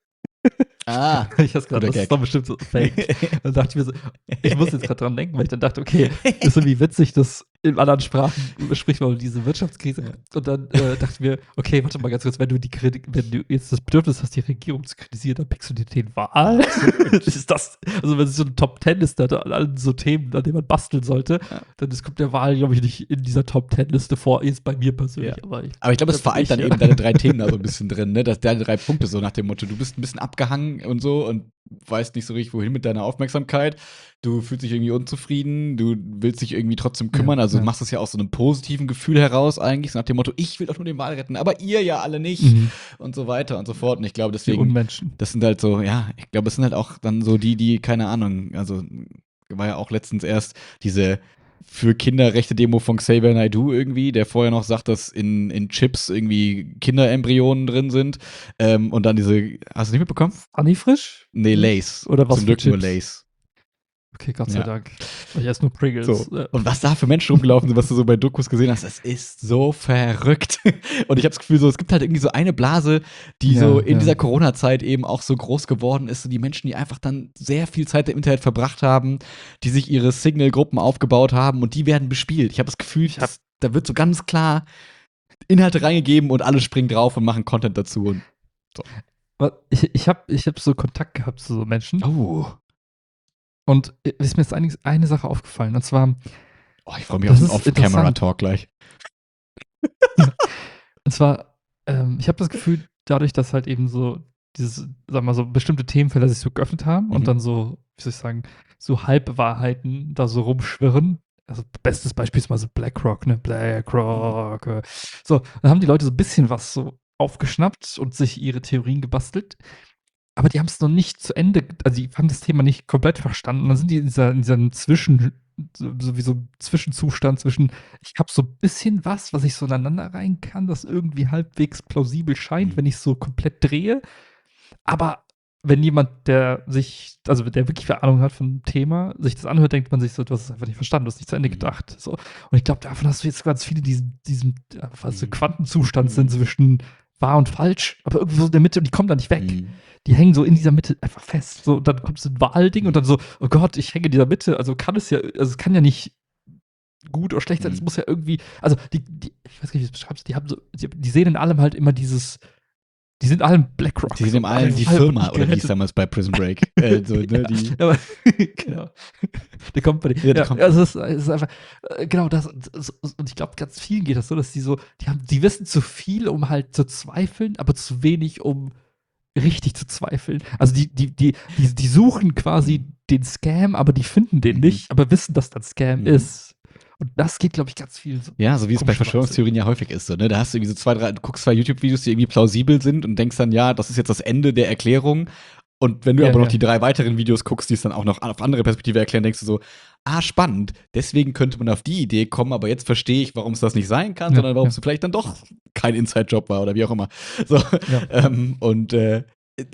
Ah, Ich habe grad, guter das ist doch Gag. bestimmt so fake. Dann dachte ich mir so, ich muss jetzt grad dran denken, weil ich dann dachte: „Okay, ist irgendwie witzig, dass in anderen Sprachen spricht man über diese Wirtschaftskrise.“ Ja. Und dann, äh, dachte ich mir: „Okay, warte mal ganz kurz, wenn du die Kritik wenn du jetzt das Bedürfnis hast, die Regierung zu kritisieren, dann pickst du dir den Wal?“ Absolut. Ist das, also, wenn es so 'ne Top Ten Liste hat an allen so Themen, an denen man basteln sollte, Ja. dann ist kommt der Wal, glaube ich, nicht in dieser Top Ten Liste vor, jetzt bei mir Ja. persönlich, aber ich Aber ich glaube, da es bin vereint ich, dann ja. eben deine drei Themen da so 'n bisschen drin, ne? Dass deine drei Punkte so nach dem Motto, du bist 'n bisschen abgehangen und so und weißt nicht so richtig, wohin mit deiner Aufmerksamkeit. Du fühlst dich irgendwie unzufrieden, du willst dich irgendwie trotzdem Ja, kümmern. Also, du ja. machst das ja aus so 'nem positiven Gefühl heraus eigentlich, so nach dem Motto: „Ich will doch nur den Wal retten, aber ihr ja alle nicht“ Mhm. und so weiter und so fort. Und ich glaube Die deswegen, Unmenschen. das sind halt so, ja, ich glaube, es sind halt auch dann so die, die, keine Ahnung, also, war ja auch letztens erst diese für Kinderrechte-Demo von Xavier Naidoo irgendwie, der vorher noch sagt, dass in in Chips irgendwie Kinderembryonen drin sind. Ähm, und dann diese, hast du nicht mitbekommen? Funny frisch? Ne, Nicht? Lay's. Oder was Zum für Glück nur Chips? Lay's. Okay, Gott sei Ja. Dank. Ich esse nur Pringles. So. Ja. Und was da für Menschen rumgelaufen sind, was du so bei Dokus gesehen hast, das ist so verrückt. Und ich habe das Gefühl, so, es gibt halt irgendwie so eine Blase, die Ja, so in ja. dieser Corona-Zeit eben auch so groß geworden ist. So die Menschen, die einfach dann sehr viel Zeit im Internet verbracht haben, die sich ihre Signal-Gruppen aufgebaut haben und die werden bespielt. Ich habe das Gefühl, Ich hab- dass, da wird so ganz klar Inhalte reingegeben und alle springen drauf und machen Content dazu. Und Was- Ich, ich habe ich hab so Kontakt gehabt zu so Menschen. oh. Und äh, ist mir jetzt eine, eine Sache aufgefallen. Und zwar, Oh, ich freue mich Das auf den ist Off-Camera-Talk gleich. und zwar, ähm, ich habe das Gefühl, dadurch, dass halt eben so dieses, sag mal so, bestimmte Themenfelder sich so geöffnet haben Mhm. und dann so, wie soll ich sagen, so Halbwahrheiten da so rumschwirren. Also bestes Beispiel ist mal so BlackRock, ne? BlackRock. äh. So, dann haben die Leute so ein bisschen was so aufgeschnappt und sich ihre Theorien gebastelt. Aber die haben es noch nicht zu Ende, also die haben das Thema nicht komplett verstanden. Und dann sind die in, dieser, in diesem Zwischen, so, so wie so ein Zwischenzustand zwischen, ich habe so ein bisschen was, was ich so ineinander rein kann, das irgendwie halbwegs plausibel scheint, Mhm. wenn ich so komplett drehe. Aber wenn jemand, der sich, also der wirklich Ahnung hat von dem Thema, sich das anhört, denkt man sich so, du hast es einfach nicht verstanden, du hast nicht zu Ende Mhm. gedacht. So. Und ich glaube, davon hast du jetzt ganz viele, die in diesem, äh, was so Mhm. Quantenzustand Mhm. sind zwischen wahr und falsch, aber irgendwo so in der Mitte und die kommen da nicht weg. Mhm. Die hängen so in dieser Mitte einfach fest. So, dann kommt so ein Wahlding Mhm. und dann so, oh Gott, ich hänge in dieser Mitte. Also kann es ja, also es kann ja nicht gut oder schlecht sein, Mhm. es muss ja irgendwie, also die, die ich weiß gar nicht, wie du es beschreibst, die haben so, die, die sehen in allem halt immer dieses, die sind allen BlackRock. Die sind im so, allen die halb Firma, nicht oder wie hieß gerettet. damals bei Prison Break. äh, so, ne, die, Ja, aber, genau. Der Company. Ja, die Ja, Company. also es ist, es ist einfach, äh, genau das. Und und ich glaube, ganz vielen geht das so, dass die so, die haben, die wissen zu viel, um halt zu zweifeln, aber zu wenig, um richtig zu zweifeln. Also die, die, die, die, die suchen quasi Mhm. den Scam, aber die finden den Mhm. nicht, aber wissen, dass das Scam Mhm. ist. Und das geht, glaube ich, ganz viel so. Ja, so wie es bei Komischerweise. Verschwörungstheorien ja häufig ist. So, ne? Da hast du irgendwie so zwei, drei, du guckst zwei YouTube-Videos, die irgendwie plausibel sind und denkst dann, ja, das ist jetzt das Ende der Erklärung. Und wenn du Ja, aber noch ja. die drei weiteren Videos guckst, die es dann auch noch auf andere Perspektive erklären, denkst du so, ah, spannend, deswegen könnte man auf die Idee kommen, aber jetzt verstehe ich, warum es das nicht sein kann, Ja, sondern warum ja. es vielleicht dann doch kein Inside-Job war oder wie auch immer. So, Ja. ähm, und äh,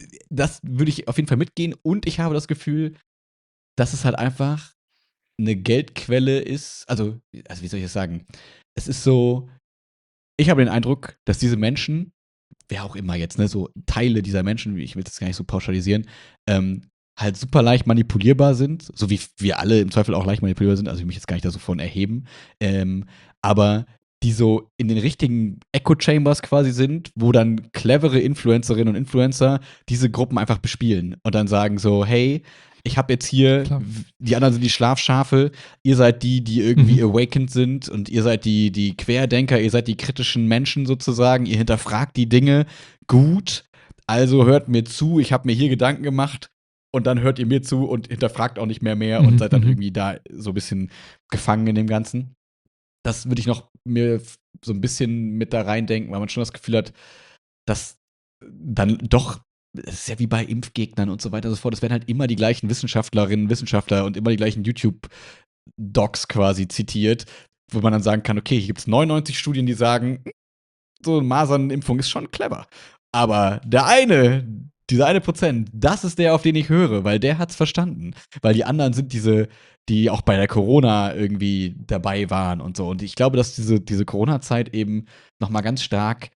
das würde ich auf jeden Fall mitgehen. Und ich habe das Gefühl, dass es halt einfach eine Geldquelle ist. Also, also wie soll ich das sagen? Es ist so, ich habe den Eindruck, dass diese Menschen, wer auch immer jetzt, ne, so Teile dieser Menschen, ich will das gar nicht so pauschalisieren, ähm, halt super leicht manipulierbar sind, so wie wir alle im Zweifel auch leicht manipulierbar sind, also ich will mich jetzt gar nicht da so von erheben, ähm, aber die so in den richtigen Echo-Chambers quasi sind, wo dann clevere Influencerinnen und Influencer diese Gruppen einfach bespielen und dann sagen so, hey, ich habe jetzt hier, Klar. die anderen sind die Schlafschafe, ihr seid die, die irgendwie Mhm. awakened sind und ihr seid die, die Querdenker, ihr seid die kritischen Menschen sozusagen, ihr hinterfragt die Dinge gut, also hört mir zu, ich habe mir hier Gedanken gemacht und dann hört ihr mir zu und hinterfragt auch nicht mehr mehr und Mhm, seid dann mhm. irgendwie da so ein bisschen gefangen in dem Ganzen. Das würde ich noch mir f- so ein bisschen mit da reindenken, weil man schon das Gefühl hat, dass dann doch, es ist ja wie bei Impfgegnern und so weiter und so fort, es werden halt immer die gleichen Wissenschaftlerinnen, Wissenschaftler und immer die gleichen YouTube-Docs quasi zitiert, wo man dann sagen kann, okay, hier gibt es neunundneunzig Studien, die sagen, so eine Masernimpfung ist schon clever. Aber der eine, dieser eine Prozent, das ist der, auf den ich höre, weil der hat's verstanden. Weil die anderen sind diese, die auch bei der Corona irgendwie dabei waren und so. Und ich glaube, dass diese, diese Corona-Zeit eben nochmal ganz stark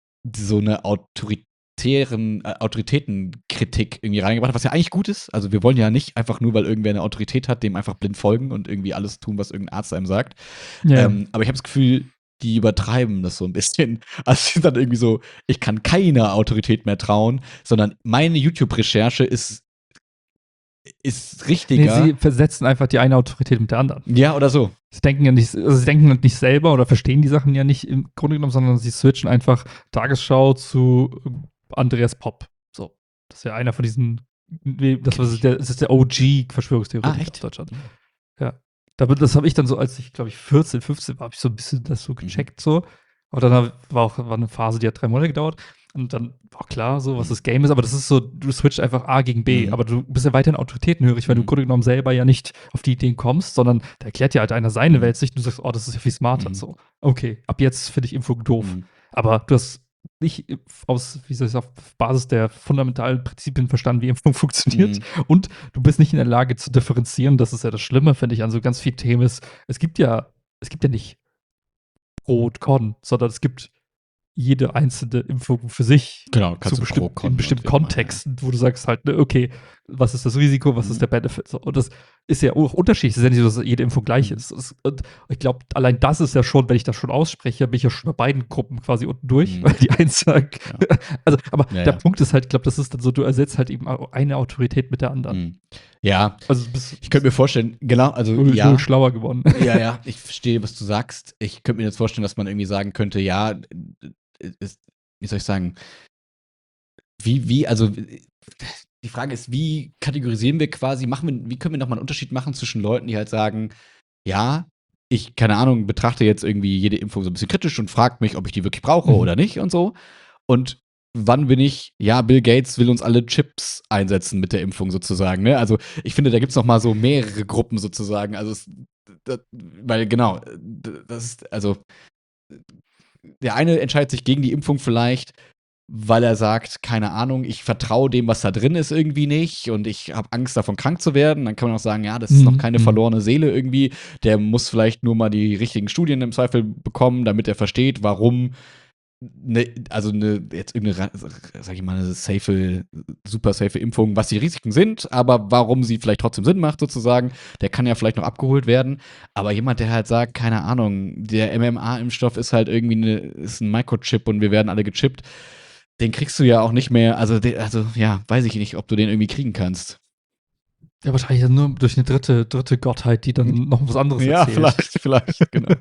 so eine autoritären, äh, Autoritätenkritik irgendwie reingebracht hat, was ja eigentlich gut ist. Also wir wollen ja nicht einfach nur, weil irgendwer eine Autorität hat, dem einfach blind folgen und irgendwie alles tun, was irgendein Arzt einem sagt. Ja. Ähm, aber ich habe das Gefühl, die übertreiben das so ein bisschen. Also sie sind dann irgendwie so, ich kann keiner Autorität mehr trauen, sondern meine YouTube-Recherche ist, ist Nee, richtiger. sie versetzen einfach die eine Autorität mit der anderen. Ja, oder so. Sie denken ja nicht, also sie denken halt nicht selber oder verstehen die Sachen ja nicht im Grunde genommen, sondern sie switchen einfach Tagesschau zu äh, Andreas Popp. So. Das ist ja einer von diesen, nee, das, was ist der, das ist der O G-Verschwörungstheoretiker Ah, echt? aus Deutschland. Ja. Da, das habe ich dann so, als ich, glaube ich, vierzehn, fünfzehn war, habe ich so ein bisschen das so gecheckt so. Aber dann hab, war auch war eine Phase, die hat drei Monate gedauert. Und dann war auch klar, so, was das Game ist. Aber das ist so, du switcht einfach A gegen B. Mhm. Aber du bist ja weiterhin autoritätenhörig, weil du im Mhm. Grunde genommen selber ja nicht auf die Ideen kommst, sondern da erklärt ja halt einer seine Mhm. Weltsicht und du sagst, oh, das ist ja viel smarter. Mhm. So, okay, ab jetzt finde ich Impfung doof. Mhm. Aber du hast nicht aus, wie soll ich sagen, auf Basis der fundamentalen Prinzipien verstanden, wie Impfung funktioniert. Mhm. Und du bist nicht in der Lage zu differenzieren. Das ist ja das Schlimme, finde ich, an so ganz vielen Themen ist, es gibt ja, es gibt ja nicht Pro und Con, sondern es gibt jede einzelne Impfung für sich Genau, zu kannst du Pro, bestimmten, Con in und bestimmten wie auch immer, ja. Kontexten, wo du sagst halt, ne, okay, was ist das Risiko, was Mhm. ist der Benefit? So, und das ist ja auch unterschiedlich. Es ist ja nicht so, dass jede Impfung gleich Mhm. ist. Es- Und ich glaube, allein das ist ja schon, wenn ich das schon ausspreche, bin ich ja schon bei beiden Gruppen quasi unten durch, Mhm. weil die einen sagen, Ja. also, aber Ja, der ja. Punkt ist halt, ich glaube, das ist dann so, du ersetzt halt eben au- eine Autorität mit der anderen. Mhm. Ja, Also du bist ich könnte mir vorstellen, genau, also null, ja. null schlauer geworden. Ja, ja, ich verstehe, was du sagst. Ich könnte mir jetzt vorstellen, dass man irgendwie sagen könnte, ja, äh, ist, wie soll ich sagen, wie, wie, also äh, die Frage ist, wie kategorisieren wir quasi, machen wir, wie können wir nochmal einen Unterschied machen zwischen Leuten, die halt sagen, ja, ich, keine Ahnung, betrachte jetzt irgendwie jede Impfung so ein bisschen kritisch und frage mich, ob ich die wirklich brauche Mhm. oder nicht und so. Und wann bin ich, ja, Bill Gates will uns alle Chips einsetzen mit der Impfung sozusagen, ne? Also ich finde, da gibt es noch mal so mehrere Gruppen sozusagen. Also es, das, weil genau, das ist, also der eine entscheidet sich gegen die Impfung vielleicht, weil er sagt, keine Ahnung, ich vertraue dem, was da drin ist, irgendwie nicht und ich habe Angst davon, krank zu werden. Dann kann man auch sagen, ja, das ist noch Mhm, keine mhm. verlorene Seele irgendwie. Der muss vielleicht nur mal die richtigen Studien im Zweifel bekommen, damit er versteht, warum ne, also eine, jetzt irgendeine, sag ich mal, eine safe, super safe Impfung, was die Risiken sind, aber warum sie vielleicht trotzdem Sinn macht, sozusagen, der kann ja vielleicht noch abgeholt werden. Aber jemand, der halt sagt, keine Ahnung, der M M A-Impfstoff ist halt irgendwie eine, ist ein Microchip und wir werden alle gechippt, den kriegst du ja auch nicht mehr, also, de, also ja, weiß ich nicht, ob du den irgendwie kriegen kannst. Ja, wahrscheinlich nur durch eine dritte, dritte Gottheit, die dann noch was anderes Ja, erzählt. vielleicht, vielleicht, genau.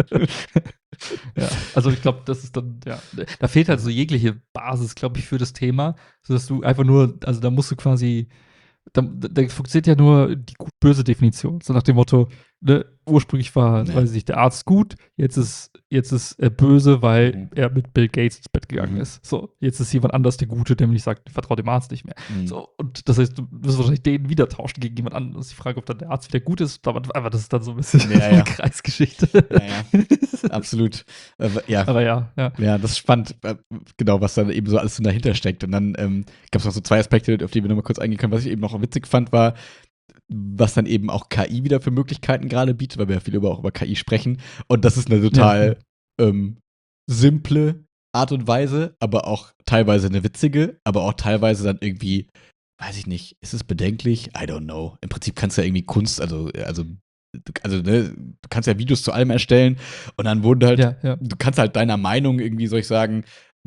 Ja, also ich glaube, das ist dann, ja, da fehlt halt so jegliche Basis, glaube ich, für das Thema, sodass du einfach nur, also da musst du quasi, da, da funktioniert ja nur die gut-böse Definition, so nach dem Motto, ne, ursprünglich war, Ja. weiß ich nicht, der Arzt gut, jetzt ist, jetzt ist er böse, weil Mhm. er mit Bill Gates ins Bett gegangen Mhm. ist. So, jetzt ist jemand anders der Gute, der nämlich sagt, vertrau dem Arzt nicht mehr. Mhm. So, und das heißt, du wirst wahrscheinlich den wieder tauschen gegen jemand anderen. Das ist die Frage, ob dann der Arzt wieder gut ist, aber einfach, das ist dann so ein bisschen Ja, ja. eine Kreisgeschichte. Ja, ja, absolut. Äh, ja. Aber ja, ja. Ja, das ist spannend, äh, genau, was dann eben so alles so dahinter steckt. Und dann ähm, gab es noch so zwei Aspekte, auf die wir nochmal kurz eingehen können. Was ich eben noch witzig fand, war, was dann eben auch K I wieder für Möglichkeiten gerade bietet, weil wir ja viel über, auch über K I sprechen. Und das ist eine total ähm, simple Art und Weise, aber auch teilweise eine witzige, aber auch teilweise dann irgendwie, weiß ich nicht, ist es bedenklich? I don't know. Im Prinzip kannst du ja irgendwie Kunst, also, also, also ne, du kannst ja Videos zu allem erstellen und dann wurden halt, Ja, ja. du kannst halt deiner Meinung irgendwie, soll ich sagen,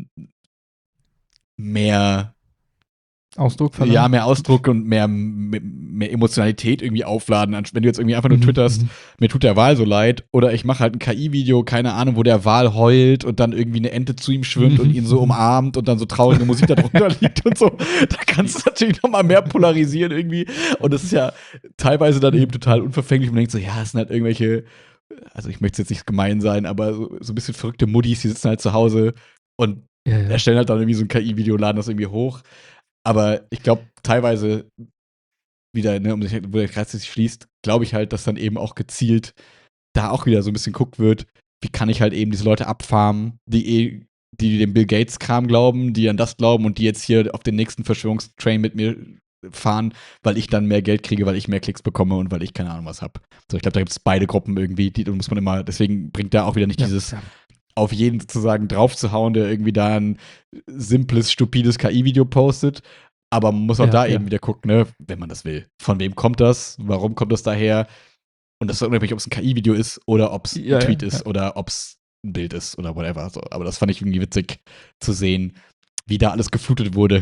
mehr Ausdruck verleihen. Ja, mehr Ausdruck und mehr, mehr, mehr Emotionalität irgendwie aufladen. Anst- Wenn du jetzt irgendwie einfach nur Mhm, twitterst, mhm. mir tut der Wal so leid, oder ich mache halt ein K I-Video, keine Ahnung, wo der Wal heult und dann irgendwie eine Ente zu ihm schwimmt und Mhm, ihn so mhm. umarmt und dann so traurige Musik darunter liegt und so. Da kannst du natürlich noch mal mehr polarisieren irgendwie. Und das ist ja teilweise dann eben total unverfänglich. Man denkt so, ja, es sind halt irgendwelche, also ich möchte jetzt nicht gemein sein, aber so, so ein bisschen verrückte Muddis, die sitzen halt zu Hause und Ja, ja. erstellen halt dann irgendwie so ein K I-Video, laden das irgendwie hoch. Aber ich glaube, teilweise wieder, ne, um sich, wo der Kreis sich schließt, glaube ich halt, dass dann eben auch gezielt da auch wieder so ein bisschen guckt wird, wie kann ich halt eben diese Leute abfarmen, die eh, die dem Bill Gates-Kram glauben, die an das glauben und die jetzt hier auf den nächsten Verschwörungstrain mit mir fahren, weil ich dann mehr Geld kriege, weil ich mehr Klicks bekomme und weil ich keine Ahnung was habe. So, ich glaube, da gibt es beide Gruppen irgendwie, die muss man immer, deswegen bringt da auch wieder nicht Ja, dieses ja. auf jeden sozusagen draufzuhauen, der irgendwie da ein simples, stupides K I-Video postet. Aber man muss auch Ja, da ja. eben wieder gucken, ne, wenn man das will. Von wem kommt das? Warum kommt das daher? Und das ist unabhängig, ob es ein K I-Video ist oder ob es ein Ja, ja, Tweet ist ja. oder ob es ein Bild ist oder whatever. So, aber das fand ich irgendwie witzig zu sehen, wie da alles geflutet wurde.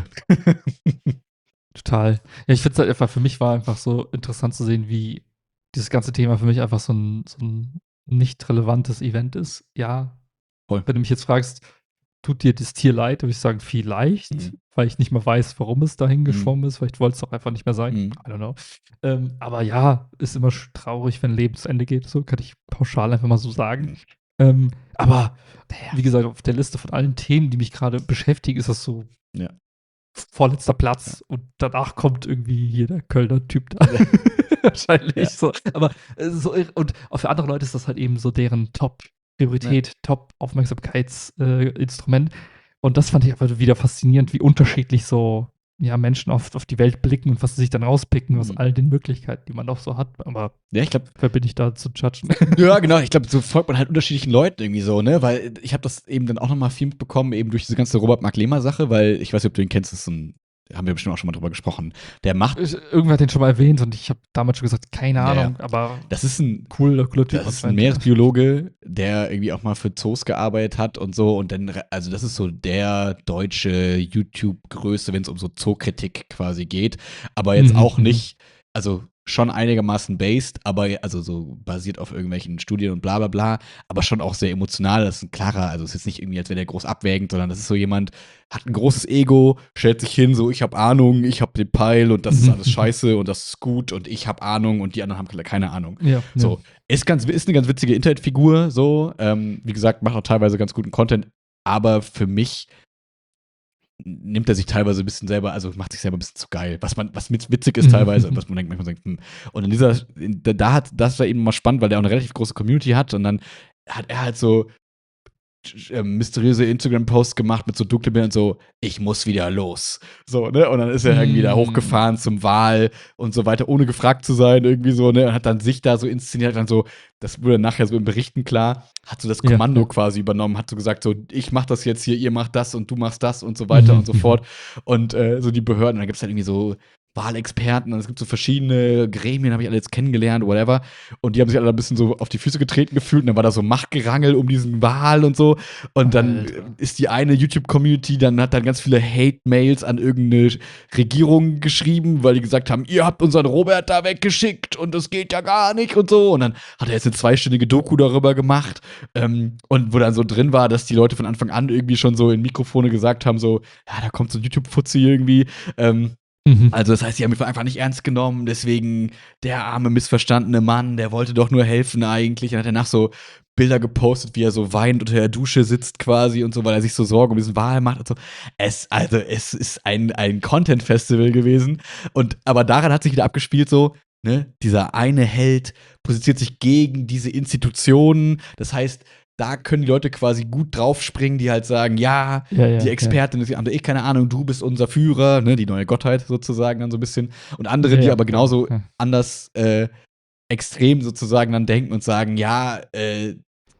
Total. Ja, ich finde es halt einfach, für mich war einfach so interessant zu sehen, wie dieses ganze Thema für mich einfach so ein, so ein nicht relevantes Event ist. Ja, Voll. wenn du mich jetzt fragst, tut dir das Tier leid, würde ich sagen, vielleicht, Mhm. weil ich nicht mehr weiß, warum es dahin Mhm. geschwommen ist. Vielleicht wollte es auch einfach nicht mehr sein. Mhm. I don't know. Ähm, aber ja, ist immer sch- traurig, wenn Leben zu Ende geht. So kann ich pauschal einfach mal so sagen. Mhm. Ähm, aber Ja. wie gesagt, auf der Liste von allen Themen, die mich gerade beschäftigen, ist das so Ja. vorletzter Platz und danach kommt irgendwie hier der Kölner Typ da. Wahrscheinlich Ja. so. Aber äh, so, und auch für andere Leute ist das halt eben so deren Top-Priorität, Top-Aufmerksamkeitsinstrument. Und das fand ich aber wieder faszinierend, wie unterschiedlich so, ja, Menschen auf auf die Welt blicken und was sie sich dann rauspicken aus Mhm. all den Möglichkeiten, die man doch so hat. Aber Ja, ich glaube, wer bin ich da zu judgen? ja, genau. Ich glaube, so folgt man halt unterschiedlichen Leuten irgendwie so, ne? Weil ich habe das eben dann auch noch mal viel mitbekommen, eben durch diese ganze Robert Mark Lehmer-Sache, weil ich weiß nicht, ob du ihn kennst, das ist so ein, haben wir bestimmt auch schon mal drüber gesprochen. Der macht, Ich- Irgendwer hat den schon mal erwähnt und ich habe damals schon gesagt, keine Ja, ja. Ahnung, aber das ist ein, cooler, cooler Typ das ist ein anscheinend. Meeresbiologe, der irgendwie auch mal für Zoos gearbeitet hat und so. Und dann, re- also das ist so der deutsche YouTube-Größe, wenn es um so Zookritik quasi geht. Aber jetzt Mhm, auch mhm. nicht, also schon einigermaßen based, aber also so basiert auf irgendwelchen Studien und bla bla bla, aber schon auch sehr emotional. Das ist ein klarer, also es ist jetzt nicht irgendwie, als wäre der groß abwägend, sondern das ist so jemand, hat ein großes Ego, stellt sich hin, so ich habe Ahnung, ich habe den Peil und das ist Mhm, alles mhm. scheiße und das ist gut und ich habe Ahnung und die anderen haben keine Ahnung. Ja, So, ist ganz, ist eine ganz witzige Internetfigur, so, ähm, wie gesagt, macht auch teilweise ganz guten Content, aber für mich nimmt er sich teilweise ein bisschen selber, also macht sich selber ein bisschen zu geil, was man, was mit witzig ist Mhm, teilweise, mhm. was man denkt, manchmal denkt, hm. Und in dieser, in, da, da hat, das war eben mal spannend, weil der auch eine relativ große Community hat und dann hat er halt so äh, mysteriöse Instagram-Posts gemacht mit so dunklen Bildern und so, ich muss wieder los. So, ne? Und dann ist er irgendwie da Mm. hochgefahren zum Wahl und so weiter, ohne gefragt zu sein, irgendwie so, ne? Und hat dann sich da so inszeniert, hat dann so, das wurde nachher so in Berichten klar, hat so das Ja, Kommando ja. quasi übernommen, hat so gesagt, so, ich mach das jetzt hier, ihr macht das und du machst das und so weiter Mhm, und so mhm. fort. Und äh, so die Behörden, und dann gibt es halt irgendwie so Wahlexperten und es gibt so verschiedene Gremien, habe ich alle jetzt kennengelernt, whatever. Und die haben sich alle ein bisschen so auf die Füße getreten gefühlt und dann war da so Machtgerangel um diesen Wahl und so. Und dann Alter. ist die eine YouTube-Community, dann hat dann ganz viele Hate-Mails an irgendeine Regierung geschrieben, weil die gesagt haben, ihr habt unseren Robert da weggeschickt und das geht ja gar nicht und so. Und dann hat er jetzt eine zweistündige Doku darüber gemacht ähm, und wo dann so drin war, dass die Leute von Anfang an irgendwie schon so in Mikrofone gesagt haben, so, ja, da kommt so ein YouTube-Fuzzi irgendwie. Ähm, Mhm. also das heißt, die haben ihn einfach nicht ernst genommen, deswegen der arme, missverstandene Mann, der wollte doch nur helfen eigentlich. Und hat danach so Bilder gepostet, wie er so weinend unter der Dusche sitzt quasi und so, weil er sich so Sorgen um diesen Wahl macht und so. Es, also es ist ein, ein Content-Festival gewesen. Und aber daran hat sich wieder abgespielt so, ne, dieser eine Held positioniert sich gegen diese Institutionen. Das heißt, da können die Leute quasi gut draufspringen, die halt sagen, ja, Ja, ja, die ja. Expertin, die haben da eh keine Ahnung, du bist unser Führer, ne, die neue Gottheit sozusagen dann so ein bisschen. Und andere, Ja, die ja, aber genau. genauso Ja. anders äh, extrem sozusagen dann denken und sagen, ja, äh,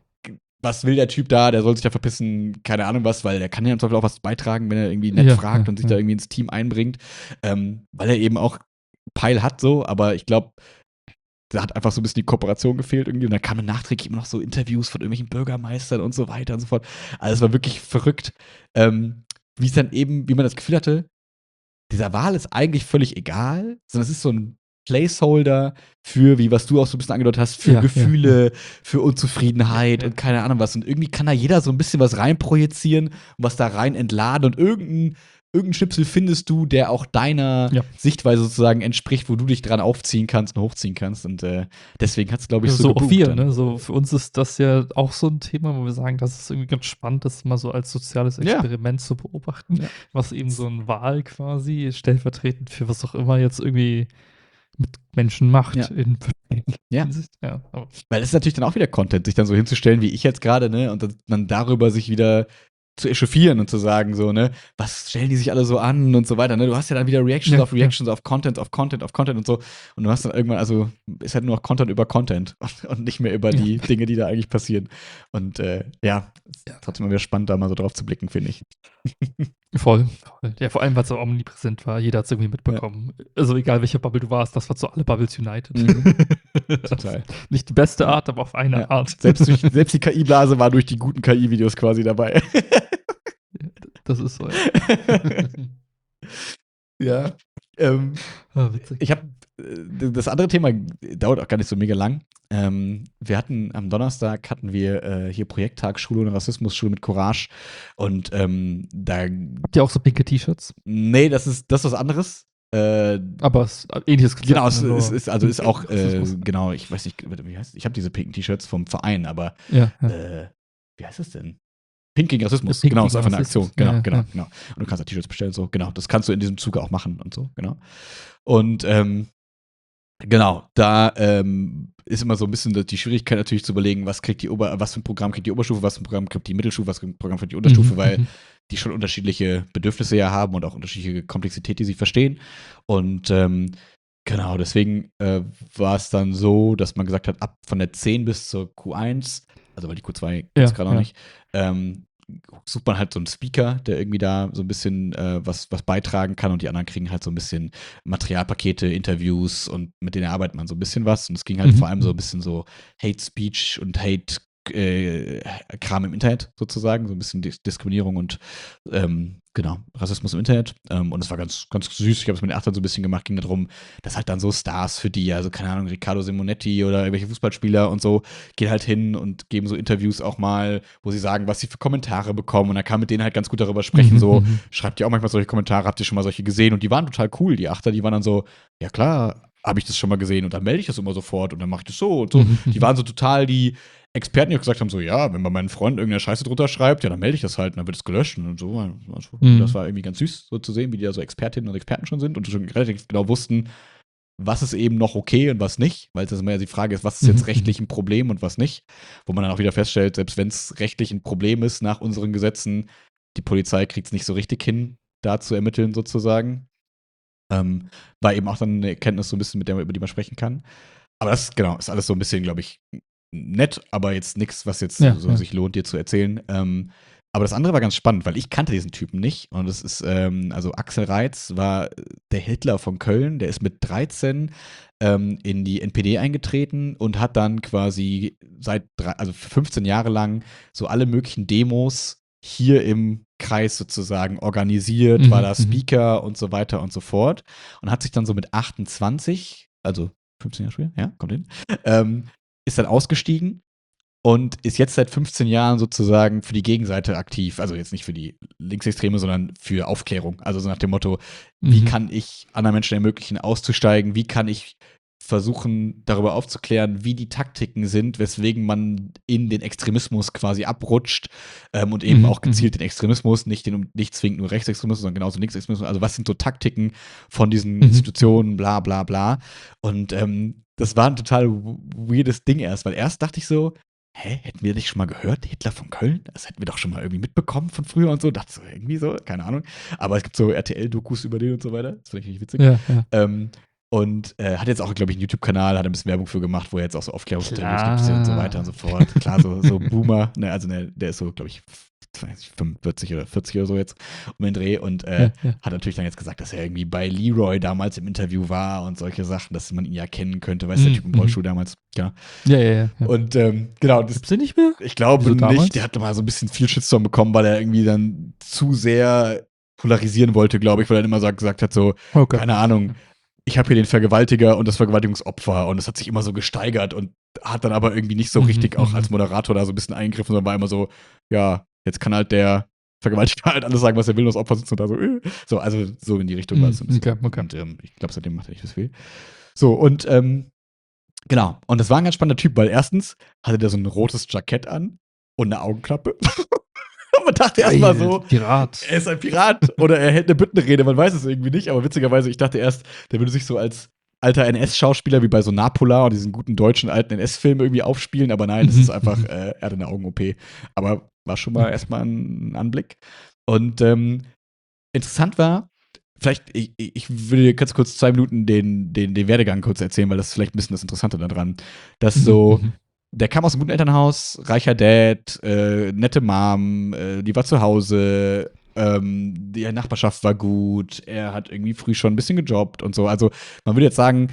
was will der Typ da, der soll sich da verpissen, keine Ahnung was, weil der kann ja im Zweifel auch was beitragen, wenn er irgendwie nett Ja, fragt ja, und sich ja. da irgendwie ins Team einbringt, ähm, weil er eben auch Peil hat so, aber ich glaube, da hat einfach so ein bisschen die Kooperation gefehlt irgendwie und dann kamen nachträglich immer noch so Interviews von irgendwelchen Bürgermeistern und so weiter und so fort. Also es war wirklich verrückt, ähm, wie es dann eben, wie man das Gefühl hatte, dieser Wahl ist eigentlich völlig egal, sondern es ist so ein Placeholder für, wie was du auch so ein bisschen angedeutet hast, für Ja, ja, Gefühle, für Unzufriedenheit Ja, ja. und keine Ahnung was. Und irgendwie kann da jeder so ein bisschen was reinprojizieren und was da rein entladen und irgendein, irgendein Schnipsel findest du, der auch deiner Ja. Sichtweise sozusagen entspricht, wo du dich dran aufziehen kannst und hochziehen kannst. Und äh, deswegen hat es, glaube ich, so, So auch geboomt wir, dann. ne? So für uns ist das ja auch so ein Thema, wo wir sagen, das ist irgendwie ganz spannend, das mal so als soziales Ja. Experiment zu beobachten, Ja. was eben so ein Wahl quasi stellvertretend für was auch immer jetzt irgendwie mit Menschen macht Ja. in Ja. Hinsicht. Ja, aber Weil es ist natürlich dann auch wieder Content, sich dann so hinzustellen, wie ich jetzt gerade, ne, und dann darüber sich wieder zu echauffieren und zu sagen, so, ne, was stellen die sich alle so an und so weiter, ne? Du hast ja dann wieder Reactions Ja, auf Reactions auf Content, auf Content, auf Content und so. Und du hast dann irgendwann, also, ist halt nur noch Content über Content und nicht mehr über Ja. die Dinge, die da eigentlich passieren. Und äh, ja, ist trotzdem mal wieder spannend, da mal so drauf zu blicken, finde ich. voll, voll. Ja, vor allem, weil es so omnipräsent war. Jeder hat es irgendwie mitbekommen. Also egal, welche Bubble du warst, das war so alle Bubbles united. Mhm. Total. Nicht die beste Art, aber auf eine Ja. Art. Selbst, durch, selbst die K I-Blase war durch die guten K I-Videos quasi dabei. Das ist so. Ja. Ja. Ähm, Ah, witzig. ich habe das andere Thema dauert auch gar nicht so mega lang. Ähm, wir hatten am Donnerstag hatten wir äh, hier Projekttag Schule und Rassismusschule mit Courage und ähm, da Habt ihr auch so pinke T-Shirts? nee, das ist das ist was anderes. Äh, Aber es ist ähnliches Konzept. genau, es ne, nur ist, ist also ist auch äh, Rassismus. genau, ich weiß nicht, wie heißt, ich habe diese pinken T-Shirts vom Verein, aber Ja, ja. äh, wie heißt das denn? Pink gegen Rassismus, Pink genau, gegen ist einfach eine Aktion. Rassismus. Genau, Ja, ja, genau, ja. genau. Und du kannst da T-Shirts bestellen, so, genau. Das kannst du in diesem Zuge auch machen und so, genau. Und ähm, genau, da ähm, ist immer so ein bisschen die Schwierigkeit natürlich zu überlegen, was kriegt die Ober, was für ein Programm kriegt die Oberstufe, was für ein Programm kriegt die Mittelstufe, was für ein Programm kriegt die Unterstufe, Mhm, weil mhm. die schon unterschiedliche Bedürfnisse ja haben und auch unterschiedliche Komplexität, die sie verstehen. Und ähm, genau, deswegen äh, war es dann so, dass man gesagt hat, ab von der zehn bis zur Q eins, also weil die Q zwei gibt es Ja, gerade noch ja. nicht, ähm, sucht man halt so einen Speaker, der irgendwie da so ein bisschen äh, was, was beitragen kann und die anderen kriegen halt so ein bisschen Materialpakete, Interviews und mit denen erarbeitet man so ein bisschen was. Und es ging halt Mhm, vor allem so mhm. ein bisschen so Hate Speech und Hate äh, Kram im Internet sozusagen, so ein bisschen Dis Diskriminierung und ähm, genau, Rassismus im Internet. Ähm, und es war ganz, ganz süß. Ich habe es mit den Achtern so ein bisschen gemacht, ging darum, dass halt dann so Stars für die, also keine Ahnung, Riccardo Simonetti oder irgendwelche Fußballspieler und so, gehen halt hin und geben so Interviews auch mal, wo sie sagen, was sie für Kommentare bekommen. Und dann kann man mit denen halt ganz gut darüber sprechen, Mhm, so, mhm. schreibt ihr auch manchmal solche Kommentare, habt ihr schon mal solche gesehen? Und die waren total cool, die Achter, die waren dann so, ja klar, habe ich das schon mal gesehen und dann melde ich das immer sofort und dann mache ich das so und so. Mhm, Die mhm. waren so total die Experten, die auch gesagt haben, so, ja, wenn man meinen Freund irgendeine Scheiße drunter schreibt, ja, dann melde ich das halt und dann wird es gelöscht und so. Also, das Mhm. war irgendwie ganz süß, so zu sehen, wie die da so Expertinnen und Experten schon sind und schon relativ genau wussten, was ist eben noch okay und was nicht, weil das immer ja die Frage ist, was ist jetzt Mhm, mhm. rechtlich ein Problem und was nicht. Wo man dann auch wieder feststellt, selbst wenn es rechtlich ein Problem ist nach unseren Gesetzen, die Polizei kriegt es nicht so richtig hin, da zu ermitteln sozusagen. Ähm, war eben auch dann eine Erkenntnis so ein bisschen, mit der man, über die man sprechen kann. Aber das, genau, ist alles so ein bisschen, glaube ich, nett, aber jetzt nichts, was jetzt Ja, so ja. sich lohnt, dir zu erzählen. Ähm, aber das andere war ganz spannend, weil ich kannte diesen Typen nicht. Und das ist, ähm, also Axel Reitz war der Hitler von Köln, der ist mit dreizehn ähm, in die N P D eingetreten und hat dann quasi seit, drei, also fünfzehn Jahre lang so alle möglichen Demos hier im Kreis sozusagen organisiert, war Mhm, da mhm. Speaker und so weiter und so fort. Und hat sich dann so mit achtundzwanzig, also fünfzehn Jahre später, ja, kommt hin, ähm, ist dann ausgestiegen und ist jetzt seit fünfzehn Jahren sozusagen für die Gegenseite aktiv. Also jetzt nicht für die Linksextreme, sondern für Aufklärung. Also so nach dem Motto, wie Mhm. kann ich anderen Menschen ermöglichen, auszusteigen? Wie kann ich versuchen, darüber aufzuklären, wie die Taktiken sind, weswegen man in den Extremismus quasi abrutscht ähm, und eben Mhm, auch mhm. gezielt den Extremismus, nicht, den, nicht zwingend nur Rechtsextremismus, sondern genauso Linksextremismus. Also was sind so Taktiken von diesen Mhm, mhm. Institutionen, bla bla bla. Und ähm, das war ein total weirdes Ding erst, weil erst dachte ich so, hä, hätten wir nicht schon mal gehört, Hitler von Köln? Das hätten wir doch schon mal irgendwie mitbekommen von früher und so. Dachte so, irgendwie so, keine Ahnung. Aber es gibt so R T L-Dokus über den und so weiter. Das finde ich richtig witzig. Ja, ja. Ähm, und äh, hat jetzt auch, glaube ich, einen YouTube-Kanal, hat ein bisschen Werbung für gemacht, wo er jetzt auch so Aufklärungsinterviews gibt und so weiter und so Klar. fort. Klar, so, so Boomer, ne, also ne, der ist so, glaube ich, fünfundvierzig oder vierzig oder so jetzt um den Dreh und äh, Ja, ja. hat natürlich dann jetzt gesagt, dass er irgendwie bei Leroy damals im Interview war und solche Sachen, dass man ihn ja kennen könnte, weißt du, der Mhm, Typ im mhm. Rollstuhl damals, ja. Ja, ja, ja, ja. Und ähm, genau, das, Gibt's den nicht mehr? ich glaube Wieso nicht, der damals? hat mal so ein bisschen viel Shitstorm bekommen, weil er irgendwie dann zu sehr polarisieren wollte, glaube ich, weil er immer so gesagt hat, so, Okay, keine okay, Ahnung, okay. ich habe hier den Vergewaltiger und das Vergewaltigungsopfer und das hat sich immer so gesteigert und hat dann aber irgendwie nicht so Mhm, richtig auch als mhm. Moderator da so ein bisschen eingegriffen, sondern war immer so, ja, jetzt kann halt der Vergewaltiger halt alles sagen, was er will und das Opfer sitzt und da so, äh. So, also so in die Richtung war es so ein Mhm, okay, bisschen. okay. Und ähm, ich glaube, seitdem macht er nicht so viel. So, und ähm, genau. Und das war ein ganz spannender Typ, weil erstens hatte der so ein rotes Jackett an und eine Augenklappe. Und man dachte erstmal Geil, so, Pirat. er ist ein Pirat oder er hält eine Büttenrede, man weiß es irgendwie nicht. Aber witzigerweise, ich dachte erst, der würde sich so als alter N S-Schauspieler wie bei so Napola und diesen guten deutschen alten N S-Filmen irgendwie aufspielen. Aber nein, das ist Mhm, einfach, mhm. äh, er hatte eine Augen-O P. Aber war schon mal Okay. erstmal ein Anblick. Und ähm, interessant war, vielleicht, ich, ich würde dir ganz kurz zwei Minuten den, den, den Werdegang kurz erzählen, weil das ist vielleicht ein bisschen das Interessante daran. Dass Mhm, so, mhm. der kam aus einem guten Elternhaus, reicher Dad, äh, nette Mom, äh, die war zu Hause, ähm, die Nachbarschaft war gut, er hat irgendwie früh schon ein bisschen gejobbt und so. Also man würde jetzt sagen,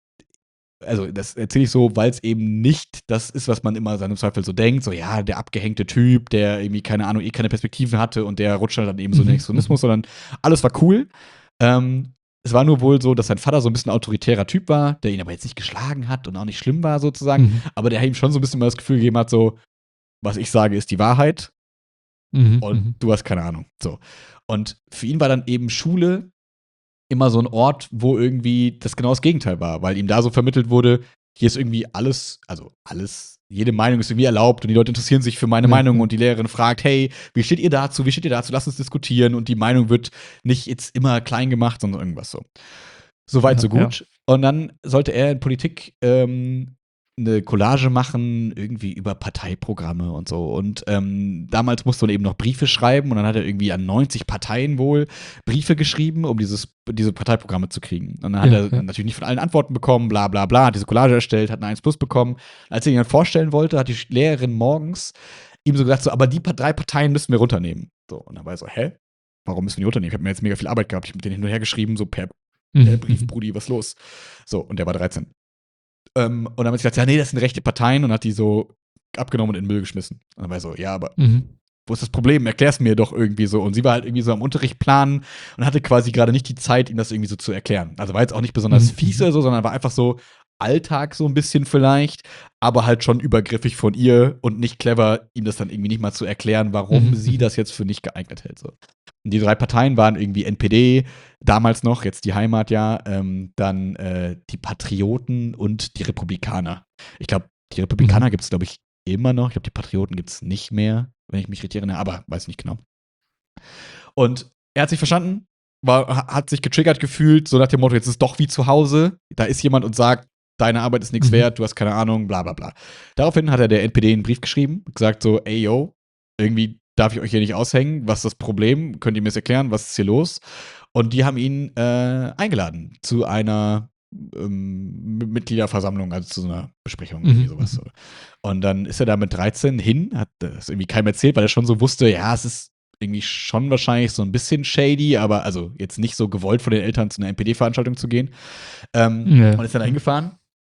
also das erzähle ich so, weil es eben nicht das ist, was man immer seinem Zweifel so denkt, so ja, der abgehängte Typ, der irgendwie, keine Ahnung, eh keine Perspektiven hatte und der rutscht dann eben so in den Mhm, mhm. Extremismus, sondern alles war cool. Ähm, es war nur wohl so, dass sein Vater so ein bisschen autoritärer Typ war, der ihn aber jetzt nicht geschlagen hat und auch nicht schlimm war sozusagen, Mhm. aber der ihm schon so ein bisschen mal das Gefühl gegeben hat, so, was ich sage, ist die Wahrheit Mhm, und mhm. du hast keine Ahnung. So. Und für ihn war dann eben Schule immer so ein Ort, wo irgendwie das genau das Gegenteil war, weil ihm da so vermittelt wurde, hier ist irgendwie alles, also alles, jede Meinung ist irgendwie erlaubt und die Leute interessieren sich für meine Ja, Meinung ja. und die Lehrerin fragt, hey, wie steht ihr dazu, wie steht ihr dazu, lasst uns diskutieren und die Meinung wird nicht jetzt immer klein gemacht, sondern irgendwas so. Soweit, Ja, so ja. gut. Und dann sollte er in Politik ähm, eine Collage machen, irgendwie über Parteiprogramme und so. Und ähm, damals musste man eben noch Briefe schreiben und dann hat er irgendwie an neunzig Parteien wohl Briefe geschrieben, um dieses, diese Parteiprogramme zu kriegen. Und dann hat Ja, er ja. natürlich nicht von allen Antworten bekommen, bla bla bla, hat diese Collage erstellt, hat eine eins plus bekommen. Als er ihn dann vorstellen wollte, hat die Lehrerin morgens ihm so gesagt, so, aber die drei Parteien müssen wir runternehmen. So, und dann war er so, hä? Warum müssen wir die runternehmen? Ich habe mir jetzt mega viel Arbeit gehabt, ich habe mit denen hin und her geschrieben, so per, per Mhm, Brief, mhm. Brudi, was los? So, und der war dreizehn. Ähm, und dann hat sie gesagt, ja, nee, das sind rechte Parteien und hat die so abgenommen und in den Müll geschmissen. Und dann war ich so, ja, aber Mhm. wo ist das Problem? Erklär's mir doch irgendwie so. Und sie war halt irgendwie so am Unterricht planen und hatte quasi gerade nicht die Zeit, ihm das irgendwie so zu erklären. Also war jetzt auch nicht besonders Mhm, fies mhm. oder so, sondern war einfach so Alltag so ein bisschen vielleicht, aber halt schon übergriffig von ihr und nicht clever, ihm das dann irgendwie nicht mal zu erklären, warum Mhm, sie mhm. das jetzt für nicht geeignet hält. So. Und die drei Parteien waren irgendwie N P D, damals noch, jetzt die Heimat ja, ähm, dann äh, die Patrioten und die Republikaner. Ich glaube, die Republikaner Mhm. gibt es, glaube ich, immer noch. Ich glaube, die Patrioten gibt es nicht mehr, wenn ich mich richtig erinnere, aber weiß nicht genau. Und er hat sich verstanden, war, hat sich getriggert gefühlt, so nach dem Motto, jetzt ist doch wie zu Hause. Da ist jemand und sagt, deine Arbeit ist nichts Mhm. wert, du hast keine Ahnung, bla bla bla. Daraufhin hat er der N P D einen Brief geschrieben, gesagt so, ey yo, irgendwie darf ich euch hier nicht aushängen, was ist das Problem? Könnt ihr mir das erklären, was ist hier los? Und die haben ihn äh, eingeladen zu einer ähm, Mitgliederversammlung, also zu so einer Besprechung, irgendwie Mhm, sowas. mhm. Und dann ist er da mit dreizehn hin, hat das irgendwie keinem erzählt, weil er schon so wusste, ja, es ist irgendwie schon wahrscheinlich so ein bisschen shady, aber also jetzt nicht so gewollt von den Eltern zu einer N P D-Veranstaltung zu gehen. Ähm, Ja, und ist dann da ja. hingefahren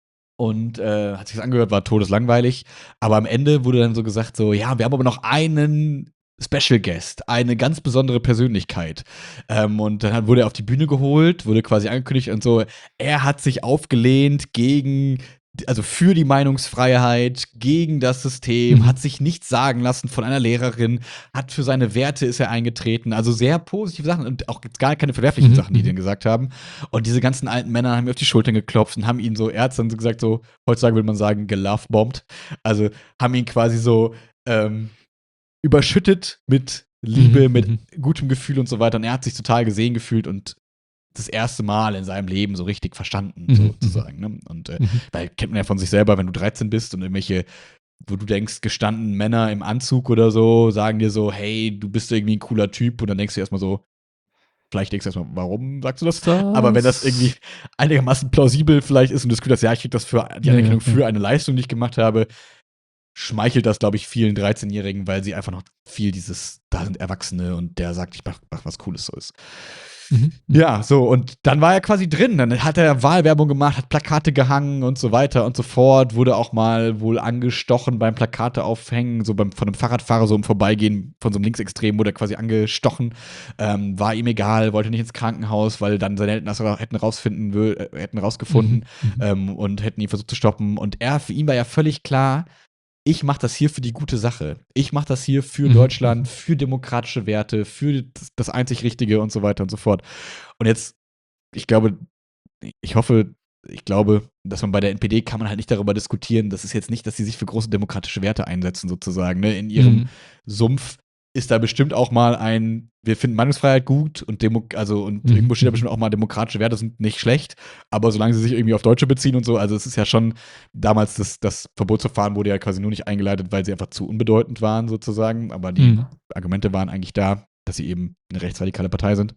und äh, hat sich das angehört, war todeslangweilig. Aber am Ende wurde dann so gesagt, so, ja, wir haben aber noch einen Special Guest, eine ganz besondere Persönlichkeit. Ähm, und dann wurde er auf die Bühne geholt, wurde quasi angekündigt und so, er hat sich aufgelehnt gegen, also für die Meinungsfreiheit, gegen das System, Mhm. hat sich nichts sagen lassen von einer Lehrerin, hat für seine Werte ist er eingetreten, also sehr positive Sachen und auch gar keine verwerflichen Mhm, Sachen, die die mhm. dann gesagt haben. Und diese ganzen alten Männer haben mir auf die Schultern geklopft und haben ihn so, er hat dann so gesagt, so, heutzutage würde man sagen, gelovebombt. Also haben ihn quasi so ähm, überschüttet mit Mhm, Liebe, mit mhm. gutem Gefühl und so weiter. Und er hat sich total gesehen gefühlt und das erste Mal in seinem Leben so richtig verstanden, Mhm, mhm. sozusagen. Ne? Und äh, Mhm. weil kennt man ja von sich selber, wenn du dreizehn bist und irgendwelche, wo du denkst, gestandenen Männer im Anzug oder so, sagen dir so, hey, du bist irgendwie ein cooler Typ. Und dann denkst du erstmal so, vielleicht denkst du erstmal, warum sagst du das? Aber wenn das irgendwie Das einigermaßen plausibel vielleicht ist und du das Gefühl hast, ja, ich krieg das für die ja, ja, Anerkennung ja. für eine Leistung, die ich gemacht habe, schmeichelt das, glaube ich, vielen dreizehn-Jährigen, weil sie einfach noch viel dieses, da sind Erwachsene und der sagt, ich mach, mach was Cooles so ist. Mhm, mhm. Ja, so, und dann war er quasi drin. Dann hat er Wahlwerbung gemacht, hat Plakate gehangen und so weiter und so fort. Wurde auch mal wohl angestochen beim Plakate aufhängen, so beim, von einem Fahrradfahrer so im Vorbeigehen von so einem Linksextrem wurde er quasi angestochen. Ähm, war ihm egal, wollte nicht ins Krankenhaus, weil dann seine Eltern das hätten rausfinden, wö- äh, hätten rausgefunden Mhm, mhm. ähm, und hätten ihn versucht zu stoppen. Und er, für ihn war ja völlig klar, ich mache das hier für die gute Sache. Ich mache das hier für Mhm, Deutschland, mhm. für demokratische Werte, für das, das einzig Richtige und so weiter und so fort. Und jetzt, ich glaube, ich hoffe, ich glaube, dass man bei der N P D kann man halt nicht darüber diskutieren. Das ist jetzt nicht, dass sie sich für große demokratische Werte einsetzen, sozusagen. Ne? In ihrem Mhm. Sumpf ist da bestimmt auch mal ein, wir finden Meinungsfreiheit gut und Demo also und Mhm, irgendwo steht da mhm. bestimmt auch mal, demokratische Werte sind nicht schlecht, aber solange sie sich irgendwie auf Deutsche beziehen und so, also es ist ja schon, damals das, das Verbotsverfahren wurde ja quasi nur nicht eingeleitet, weil sie einfach zu unbedeutend waren, sozusagen. Aber die Mhm. Argumente waren eigentlich da, dass sie eben eine rechtsradikale Partei sind.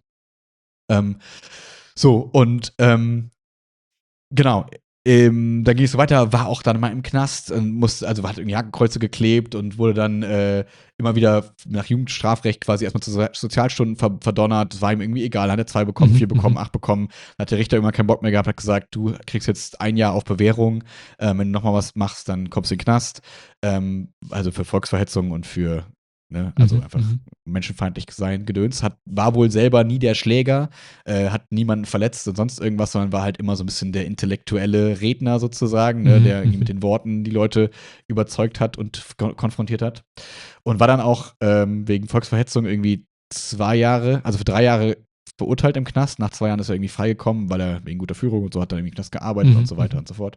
Ähm, so, und ähm, genau. Ähm, dann ging es so weiter, war auch dann mal im Knast, und musste, also hat irgendwie Hakenkreuze geklebt und wurde dann äh, immer wieder nach Jugendstrafrecht quasi erstmal zu So- Sozialstunden ver verdonnert. Das war ihm irgendwie egal. Hat er zwei bekommen, Mhm, vier bekommen, mhm. acht bekommen. Dann hat der Richter immer keinen Bock mehr gehabt, hat gesagt, du kriegst jetzt ein Jahr auf Bewährung. Ähm, wenn du nochmal was machst, dann kommst du in den Knast. Ähm, also für Volksverhetzung und für, ne, also Mhm, einfach mhm. menschenfeindlich sein, Gedöns. Hat, war wohl selber nie der Schläger, äh, hat niemanden verletzt und sonst irgendwas, sondern war halt immer so ein bisschen der intellektuelle Redner sozusagen, ne, Mhm, der irgendwie mit mhm. den Worten die Leute überzeugt hat und kon konfrontiert hat. Und war dann auch ähm, wegen Volksverhetzung irgendwie zwei Jahre, also für drei Jahre verurteilt im Knast. Nach zwei Jahren ist er irgendwie freigekommen, weil er wegen guter Führung und so hat er irgendwie im Knast gearbeitet und Mhm, so weiter mhm. und so fort.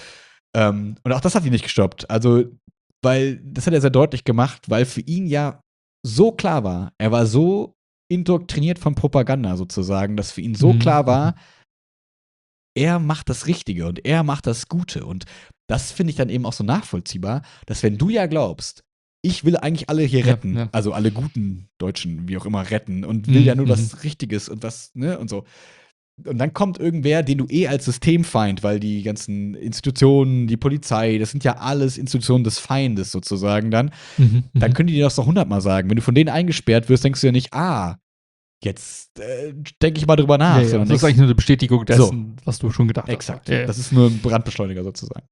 Ähm, und auch das hat ihn nicht gestoppt. Also, weil das hat er sehr deutlich gemacht, weil für ihn ja so klar war, er war so indoktriniert von Propaganda sozusagen, dass für ihn so Mhm, klar mhm. war, er macht das Richtige und er macht das Gute. Und das finde ich dann eben auch so nachvollziehbar, dass wenn du ja glaubst, ich will eigentlich alle hier Ja, retten, ja. also alle guten Deutschen, wie auch immer, retten und will Mhm, ja nur mhm. was Richtiges und was, ne, und so. Und dann kommt irgendwer, den du eh als Systemfeind, weil die ganzen Institutionen, die Polizei, das sind ja alles Institutionen des Feindes sozusagen dann, Mhm, dann mhm. können die dir das doch hundertmal sagen. Wenn du von denen eingesperrt wirst, denkst du ja nicht, ah, jetzt äh, denke ich mal drüber nach, Ja, ja, sondern das ist denkst, eigentlich nur eine Bestätigung So. dessen, was du schon gedacht hast. exakt. Ja, ja. Das ist nur ein Brandbeschleuniger sozusagen.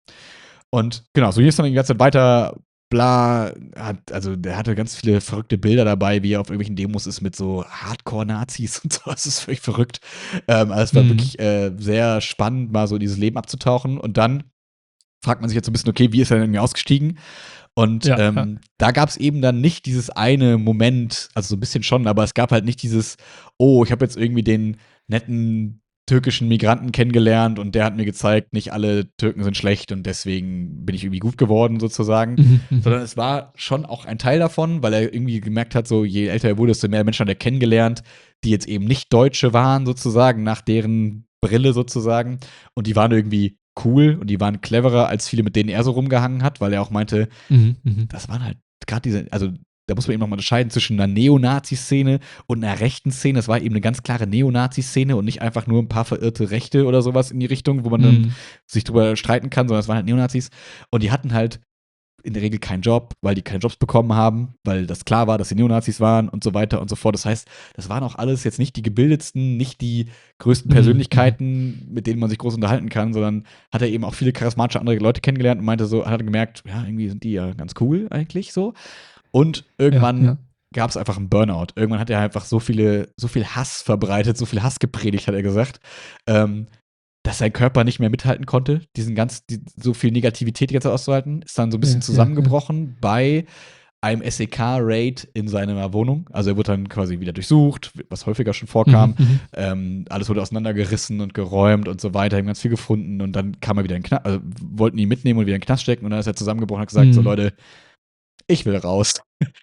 Und genau, so hier ist dann die ganze Zeit weiter, bla, hat, also der hatte ganz viele verrückte Bilder dabei, wie er auf irgendwelchen Demos ist mit so Hardcore-Nazis und so. Das ist völlig verrückt. Ähm, also es war Mhm. wirklich äh, sehr spannend, mal so in dieses Leben abzutauchen. Und dann fragt man sich jetzt so ein bisschen, okay, wie ist er denn irgendwie ausgestiegen? Und Ja, ähm, da gab es eben dann nicht dieses eine Moment, also so ein bisschen schon, aber es gab halt nicht dieses, oh, ich habe jetzt irgendwie den netten türkischen Migranten kennengelernt und der hat mir gezeigt, nicht alle Türken sind schlecht und deswegen bin ich irgendwie gut geworden sozusagen. Mhm, mhm. Sondern es war schon auch ein Teil davon, weil er irgendwie gemerkt hat, so je älter er wurde, desto mehr Menschen hat er kennengelernt, die jetzt eben nicht Deutsche waren sozusagen, nach deren Brille sozusagen. Und die waren irgendwie cool und die waren cleverer als viele, mit denen er so rumgehangen hat, weil er auch meinte, Mhm, mhm. das waren halt gerade diese, also da muss man eben nochmal unterscheiden zwischen einer Neonazi-Szene und einer rechten Szene. Das war eben eine ganz klare Neonazi-Szene und nicht einfach nur ein paar verirrte Rechte oder sowas in die Richtung, wo man dann Mhm. sich drüber streiten kann, sondern es waren halt Neonazis. Und die hatten halt in der Regel keinen Job, weil die keine Jobs bekommen haben, weil das klar war, dass sie Neonazis waren und so weiter und so fort. Das heißt, das waren auch alles jetzt nicht die gebildetsten, nicht die größten Mhm, Persönlichkeiten, mit denen man sich groß unterhalten kann, sondern hat er eben auch viele charismatische andere Leute kennengelernt und meinte so, hat er gemerkt, ja, irgendwie sind die ja ganz cool eigentlich so. Und Ja, irgendwann ja. gab es einfach einen Burnout. Irgendwann hat er einfach so viele, so viel Hass verbreitet, so viel Hass gepredigt, hat er gesagt, ähm, dass sein Körper nicht mehr mithalten konnte, diesen ganz, die, so viel Negativität jetzt auszuhalten, ist dann so ein bisschen Ja, ja, ja. zusammengebrochen bei einem S E K-Raid in seiner Wohnung. Also er wurde dann quasi wieder durchsucht, was häufiger schon vorkam. Mhm, mhm. Ähm, alles wurde auseinandergerissen und geräumt und so weiter, haben ganz viel gefunden und dann kam er wieder in den Knast, also wollten ihn mitnehmen und wieder in den Knast stecken und dann ist er zusammengebrochen und hat gesagt, Mhm. so Leute, ich will raus.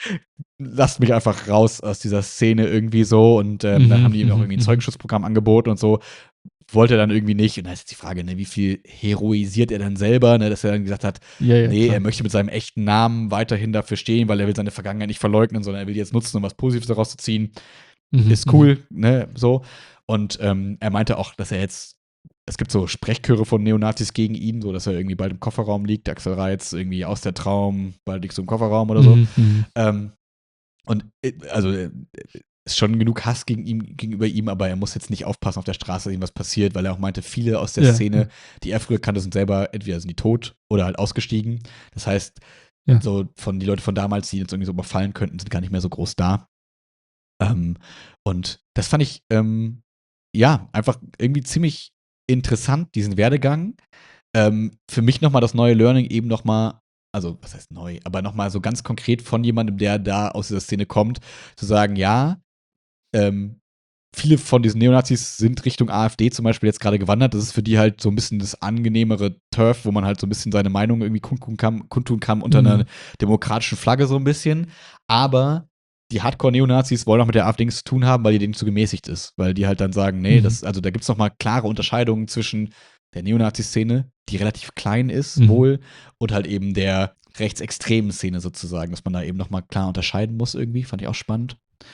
Lasst mich einfach raus aus dieser Szene irgendwie so und ähm, dann Mhm, haben die ihm auch mhm, irgendwie ein mhm. Zeugenschutzprogramm angeboten und so. Wollte er dann irgendwie nicht. Und da ist jetzt die Frage, ne, wie viel heroisiert er dann selber, ne, dass er dann gesagt hat, Ja, ja, nee, klar. er möchte mit seinem echten Namen weiterhin dafür stehen, weil er will seine Vergangenheit nicht verleugnen, sondern er will die jetzt nutzen, um was Positives daraus zu ziehen. Mhm, Ist mhm. cool, ne, so. Und ähm, er meinte auch, dass er jetzt, es gibt so Sprechchöre von Neonazis gegen ihn, so dass er irgendwie bald im Kofferraum liegt, Axel Reitz, irgendwie aus der Traum, bald liegst du im Kofferraum oder so. Mhm, mhm. Ähm, und äh, also äh, ist schon genug Hass gegen ihm, gegenüber ihm, aber er muss jetzt nicht aufpassen auf der Straße, dass ihm was passiert, weil er auch meinte, viele aus der Ja, Szene, ja. die er früher kannte, sind selber, entweder sind die tot oder halt ausgestiegen. Das heißt, Ja. so von die Leute von damals, die jetzt irgendwie so überfallen könnten, sind gar nicht mehr so groß da. Ähm, und das fand ich, ähm, ja, einfach irgendwie ziemlich interessant, diesen Werdegang. Ähm, für mich nochmal das neue Learning eben nochmal, also was heißt neu, aber nochmal so ganz konkret von jemandem, der da aus dieser Szene kommt, zu sagen, ja, ähm, viele von diesen Neonazis sind Richtung AfD zum Beispiel jetzt gerade gewandert. Das ist für die halt so ein bisschen das angenehmere Turf, wo man halt so ein bisschen seine Meinung irgendwie kundtun kann, kundtun kann unter einer Mhm. demokratischen Flagge so ein bisschen. Aber die Hardcore-Neonazis wollen auch mit der AfD nichts zu tun haben, weil die denen zu gemäßigt ist. Weil die halt dann sagen, nee, Mhm. das, also da gibt es nochmal klare Unterscheidungen zwischen der Neonazi-Szene, die relativ klein ist, Mhm. wohl, und halt eben der rechtsextremen Szene sozusagen, dass man da eben nochmal klar unterscheiden muss irgendwie. Fand ich auch spannend.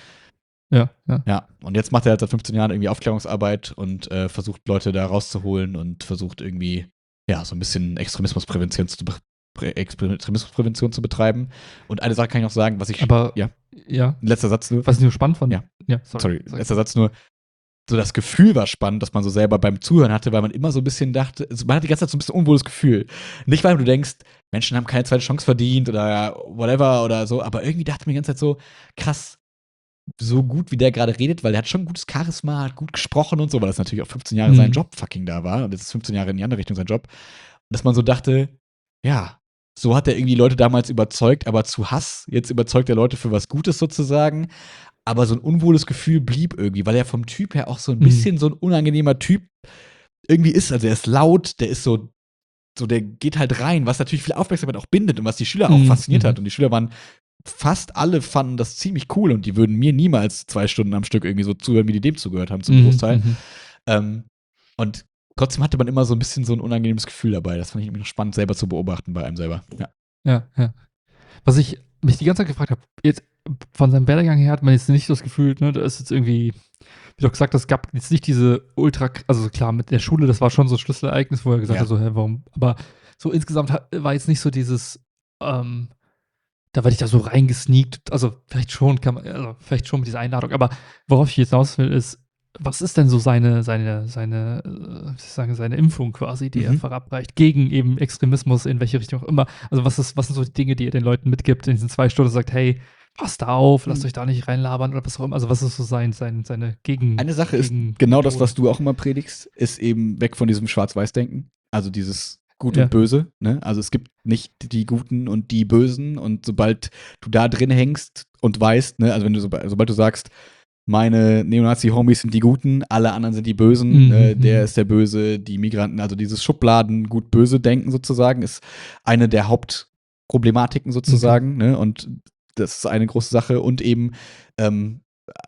Ja, ja. Ja, und jetzt macht er halt seit fünfzehn Jahren irgendwie Aufklärungsarbeit und äh, versucht Leute da rauszuholen und versucht irgendwie, ja, so ein bisschen Extremismusprävention zu, Prä Extremismusprävention zu betreiben. Und eine Sache kann ich noch sagen, was ich, Aber ja, ja, letzter Satz nur, was ich nur spannend fand. Ja. Ja, sorry, sorry. letzter Satz nur, so das Gefühl war spannend, dass man so selber beim Zuhören hatte, weil man immer so ein bisschen dachte, also man hat die ganze Zeit so ein bisschen unwohles Gefühl. Nicht, weil du denkst, Menschen haben keine zweite Chance verdient oder whatever oder so, aber irgendwie dachte ich mir die ganze Zeit so, krass, so gut, wie der gerade redet, weil der hat schon ein gutes Charisma, hat gut gesprochen und so, weil das natürlich auch fünfzehn Jahre Mhm. sein Job fucking da war und jetzt ist fünfzehn Jahre in die andere Richtung sein Job. Und dass man so dachte, ja, so hat er irgendwie Leute damals überzeugt, aber zu Hass, jetzt überzeugt er Leute für was Gutes sozusagen. Aber so ein unwohles Gefühl blieb irgendwie, weil er vom Typ her auch so ein Mhm. bisschen so ein unangenehmer Typ irgendwie ist. Also er ist laut, der ist so, so der geht halt rein, was natürlich viel Aufmerksamkeit auch bindet und was die Schüler auch Mhm, fasziniert mhm. hat. Und die Schüler waren, fast alle fanden das ziemlich cool und die würden mir niemals zwei Stunden am Stück irgendwie so zuhören, wie die dem zugehört haben, zum Mhm, Großteil. mhm. Ähm, und trotzdem hatte man immer so ein bisschen so ein unangenehmes Gefühl dabei. Das fand ich irgendwie noch spannend, selber zu beobachten bei einem selber. Ja. Ja, ja. Was ich mich die ganze Zeit gefragt habe, jetzt von seinem Werdegang her hat man jetzt nicht so das Gefühl, ne, da ist jetzt irgendwie, wie du auch gesagt hast, es gab jetzt nicht diese ultra, also klar, mit der Schule, das war schon so ein Schlüsselereignis, wo er gesagt Ja. hat, so, hä, warum, aber so insgesamt hat, war jetzt nicht so dieses, ähm, da werde ich da so reingesneakt, also vielleicht schon, kann man, also vielleicht schon mit dieser Einladung, aber worauf ich jetzt hinaus will, ist, was ist denn so seine, seine, seine, äh, wie soll ich sagen, seine Impfung quasi, die er Mhm. verabreicht gegen eben Extremismus, in welche Richtung auch immer. Also was ist, was sind so die Dinge, die er den Leuten mitgibt in diesen zwei Stunden, sagt, hey, passt da auf, lasst Mhm. euch da nicht reinlabern oder was auch immer. Also was ist so sein, sein, seine Gegen... Eine Sache ist Gegen genau das, Methode? was du auch immer predigst, ist eben weg von diesem Schwarz-Weiß-Denken. Also dieses Gut Ja. und Böse. Ne? Also es gibt nicht die Guten und die Bösen. Und sobald du da drin hängst und weißt, ne, also wenn du sobald, sobald du sagst, meine Neonazi-Homies sind die Guten, alle anderen sind die Bösen, Mhm, ne, der mhm. ist der Böse, die Migranten, also dieses Schubladen Gut-Böse-Denken sozusagen, ist eine der Hauptproblematiken sozusagen. Ne? Und das ist eine große Sache. Und eben, ähm,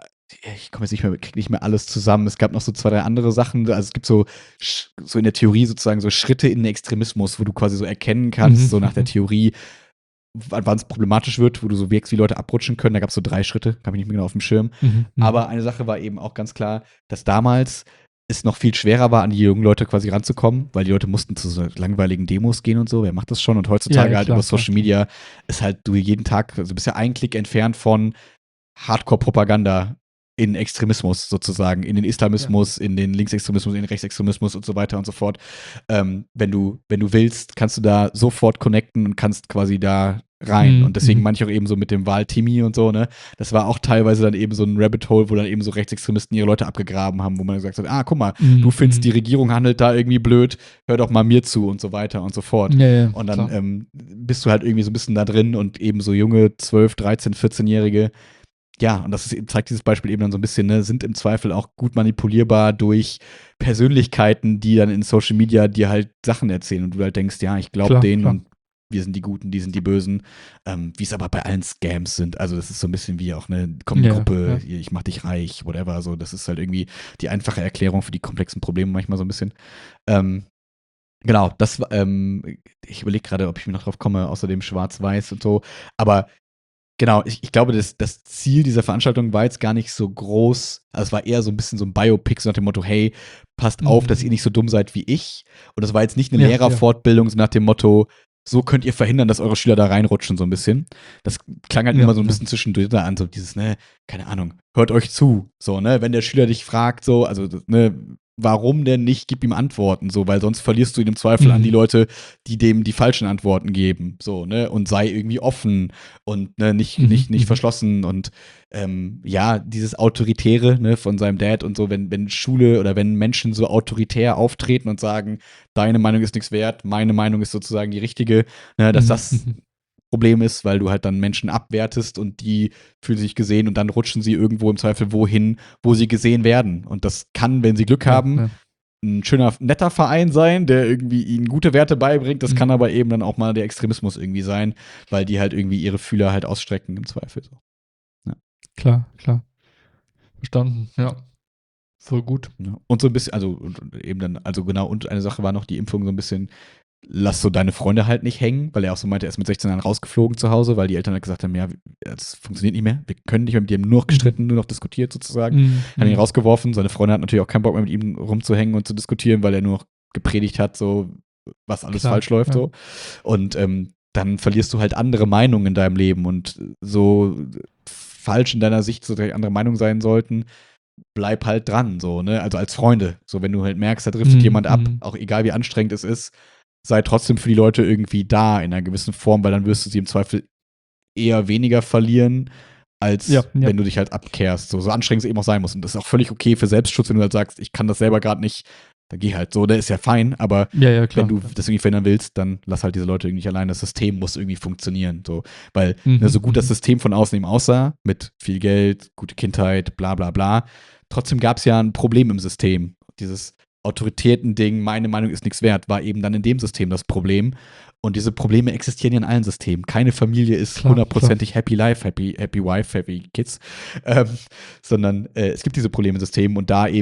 ich komme jetzt nicht mehr, krieg nicht mehr alles zusammen. Es gab noch so zwei, drei andere Sachen. Also es gibt so, sch- so in der Theorie sozusagen so Schritte in den Extremismus, wo du quasi so erkennen kannst, Mhm, so nach der mhm. Theorie, wann wann es problematisch wird, wo du so wirkst, wie Leute abrutschen können. Da gab es so drei Schritte, habe ich nicht mehr genau auf dem Schirm. Mhm, mhm. Aber eine Sache war eben auch ganz klar, dass damals es noch viel schwerer war, an die jungen Leute quasi ranzukommen, weil die Leute mussten zu so langweiligen Demos gehen und so. Wer macht das schon? Und heutzutage Ja, ja, halt klar, über klar, Social klar. Media ist halt du jeden Tag, also du bist ja einen Klick entfernt von Hardcore-Propaganda in Extremismus sozusagen, in den Islamismus, in den Linksextremismus, in den Rechtsextremismus und so weiter und so fort. Ähm, wenn du, wenn du willst, kannst du da sofort connecten und kannst quasi da rein. Mhm, Und deswegen mhm. meine ich auch eben so mit dem Wahl-Timmy und so, ne? Das war auch teilweise dann eben so ein Rabbit Hole, wo dann eben so Rechtsextremisten ihre Leute abgegraben haben, wo man gesagt hat, ah, guck mal, Mhm, du findest, mhm. die Regierung handelt da irgendwie blöd, hör doch mal mir zu und so weiter und so fort. Ja, ja, Und dann klar. ähm, bist du halt irgendwie so ein bisschen da drin und eben so junge zwölf, dreizehn, vierzehn-Jährige, ja, und das ist, zeigt dieses Beispiel eben dann so ein bisschen, ne, sind im Zweifel auch gut manipulierbar durch Persönlichkeiten, die dann in Social Media dir halt Sachen erzählen und du halt denkst, ja, ich glaube Klar, denen klar. und wir sind die Guten, die sind die Bösen, ähm, wie es aber bei allen Scams sind. Also das ist so ein bisschen wie auch eine, komm in die Ja, Gruppe, ja. ich mach dich reich, whatever. So, das ist halt irgendwie die einfache Erklärung für die komplexen Probleme manchmal so ein bisschen. Ähm, genau, das war, ähm, ich überlege gerade, ob ich mir noch drauf komme, außerdem Schwarz-Weiß und so, aber genau, ich, ich glaube, das, das Ziel dieser Veranstaltung war jetzt gar nicht so groß. Also es war eher so ein bisschen so ein Biopic, so nach dem Motto, hey, passt auf, dass ihr Mhm. nicht so dumm seid wie ich. Und das war jetzt nicht eine Ja, ja. Lehrerfortbildung, so nach dem Motto, so könnt ihr verhindern, dass eure Schüler da reinrutschen, so ein bisschen. Das klang halt Ja, immer so ein ja. bisschen zwischendurch da an, so dieses, ne, keine Ahnung, hört euch zu. So, ne, wenn der Schüler dich fragt, so, also, ne, warum denn nicht, gib ihm Antworten, so, weil sonst verlierst du ihn im Zweifel an die Mhm. Leute, die dem die falschen Antworten geben, so, ne, und sei irgendwie offen und ne, nicht, Mhm, nicht, nicht mhm. verschlossen und ähm, ja, dieses Autoritäre ne, von seinem Dad und so, wenn, wenn Schule oder wenn Menschen so autoritär auftreten und sagen, deine Meinung ist nichts wert, meine Meinung ist sozusagen die richtige, ne, dass Mhm, das mhm. Problem ist, weil du halt dann Menschen abwertest und die fühlen sich gesehen und dann rutschen sie irgendwo im Zweifel wohin, wo sie gesehen werden. Und das kann, wenn sie Glück Ja, haben, ja. ein schöner, netter Verein sein, der irgendwie ihnen gute Werte beibringt. Das Mhm. kann aber eben dann auch mal der Extremismus irgendwie sein, weil die halt irgendwie ihre Fühler halt ausstrecken im Zweifel. So. Ja. Klar, klar. Verstanden, ja. Voll gut. Ja. Und so ein bisschen, also und, und eben dann, also genau, und eine Sache war noch die Impfung so ein bisschen, lass so deine Freunde halt nicht hängen, weil er auch so meinte, er ist mit sechzehn Jahren rausgeflogen zu Hause, weil die Eltern halt gesagt haben, ja, das funktioniert nicht mehr, wir können nicht mehr mit ihm, nur noch gestritten, Mhm. nur noch diskutiert sozusagen. Mhm, Hat ihn mhm. rausgeworfen, seine Freunde hatten natürlich auch keinen Bock mehr mit ihm rumzuhängen und zu diskutieren, weil er nur noch gepredigt hat, so was alles Klar, falsch läuft ja. so. Und ähm, dann verlierst du halt andere Meinungen in deinem Leben und so falsch in deiner Sicht so die andere Meinung sein sollten, bleib halt dran, so, ne? Also als Freunde. So, wenn du halt merkst, da driftet Mhm, jemand ab, mhm. auch egal wie anstrengend es ist, sei trotzdem für die Leute irgendwie da in einer gewissen Form, weil dann wirst du sie im Zweifel eher weniger verlieren, als Ja, ja. wenn du dich halt abkehrst. So, so anstrengend es eben auch sein muss. Und das ist auch völlig okay für Selbstschutz, wenn du halt sagst, ich kann das selber gerade nicht, dann geh halt so, der ist ja fein, aber Ja, ja, klar. wenn du klar. das irgendwie verhindern willst, dann lass halt diese Leute irgendwie nicht allein. Das System muss irgendwie funktionieren. So. Weil, Mhm, ne, so gut das mhm. System von außen eben aussah, mit viel Geld, gute Kindheit, bla bla bla, trotzdem gab es ja ein Problem im System. Dieses Autoritäten-Ding, meine Meinung ist nichts wert, war eben dann in dem System das Problem. Und diese Probleme existieren ja in allen Systemen. Keine Familie ist Klar, hundertprozentig happy life, happy, happy wife, happy kids, ähm, sondern äh, es gibt diese Probleme im System und da eben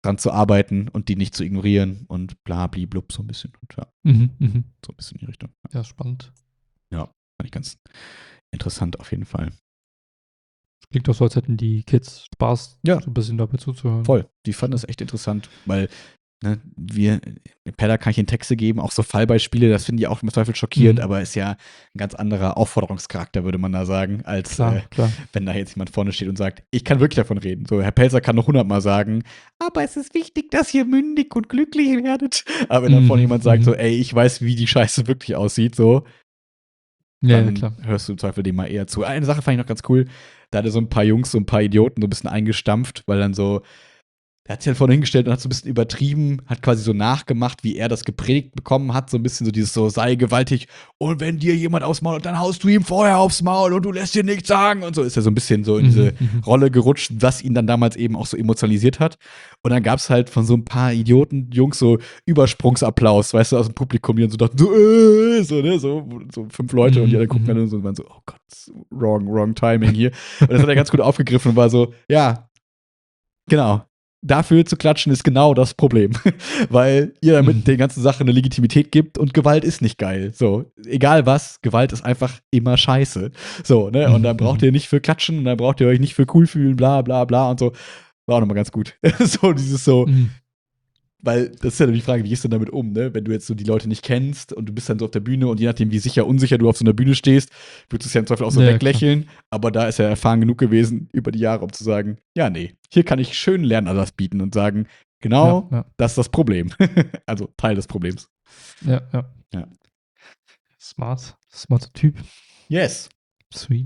dran zu arbeiten und die nicht zu ignorieren und bla bli blub so ein bisschen. Und ja, Mhm, mhm. so ein bisschen in die Richtung. Ja, spannend. Ja, fand ich ganz interessant auf jeden Fall. Klingt doch so, als hätten die Kids Spaß, Ja. so ein bisschen dabei zuzuhören. Voll. Die fanden das echt interessant, weil ne, wir, Pedda kann ich in Texte geben, auch so Fallbeispiele, das finden die auch im Zweifel schockierend, Mhm. aber ist ja ein ganz anderer Aufforderungscharakter, würde man da sagen, als Klar, äh, klar. wenn da jetzt jemand vorne steht und sagt, ich kann wirklich davon reden. So, Herr Pelzer kann noch hundertmal sagen, aber es ist wichtig, dass ihr mündig und glücklich werdet. Aber wenn dann vorne Mhm, jemand sagt, mhm. so, ey, ich weiß, wie die Scheiße wirklich aussieht, so, Ja, ja, dann klar. hörst du im Zweifel dem mal eher zu. Eine Sache fand ich noch ganz cool, da hatte so ein paar Jungs, so ein paar Idioten so ein bisschen eingestampft, weil dann so, der hat sich halt vorne hingestellt und hat so ein bisschen übertrieben, hat quasi so nachgemacht, wie er das gepredigt bekommen hat, so ein bisschen so dieses so, sei gewaltig und wenn dir jemand aufs Maul, dann haust du ihm vorher aufs Maul und du lässt dir nichts sagen und so ist er so ein bisschen so in diese Mhm, mhm. Rolle gerutscht, was ihn dann damals eben auch so emotionalisiert hat. Und dann gab es halt von so ein paar Idioten, Jungs, so Übersprungsapplaus, weißt du, aus dem Publikum, die dann so dachten, so, äh, so, ne, so, so fünf Leute und die Mhm, anderen gucken mhm. dann so und waren so, oh Gott, wrong, wrong timing hier. Und das hat er ganz gut aufgegriffen und war so, ja, genau. Dafür zu klatschen ist genau das Problem. Weil ihr damit Mhm. den ganzen Sachen eine Legitimität gibt und Gewalt ist nicht geil. So, egal was, Gewalt ist einfach immer scheiße. So, ne? Und Mhm, dann braucht mhm. ihr nicht für klatschen und dann braucht ihr euch nicht für cool fühlen, bla bla bla und so. War auch nochmal ganz gut. So, dieses so, Mhm. weil das ist ja die Frage, wie gehst du damit um, ne? Wenn du jetzt so die Leute nicht kennst und du bist dann so auf der Bühne und je nachdem, wie sicher, unsicher du auf so einer Bühne stehst, würdest du es ja im Zweifel auch so Ja, ja, klar. weglächeln. Aber da ist er erfahren genug gewesen über die Jahre, um zu sagen, ja, nee, hier kann ich schön Lernersatz bieten und sagen, Ja, genau, ja. das ist das Problem. Also Teil des Problems. Ja, ja. Ja. Smart. Smarter Typ. Yes. Sweet.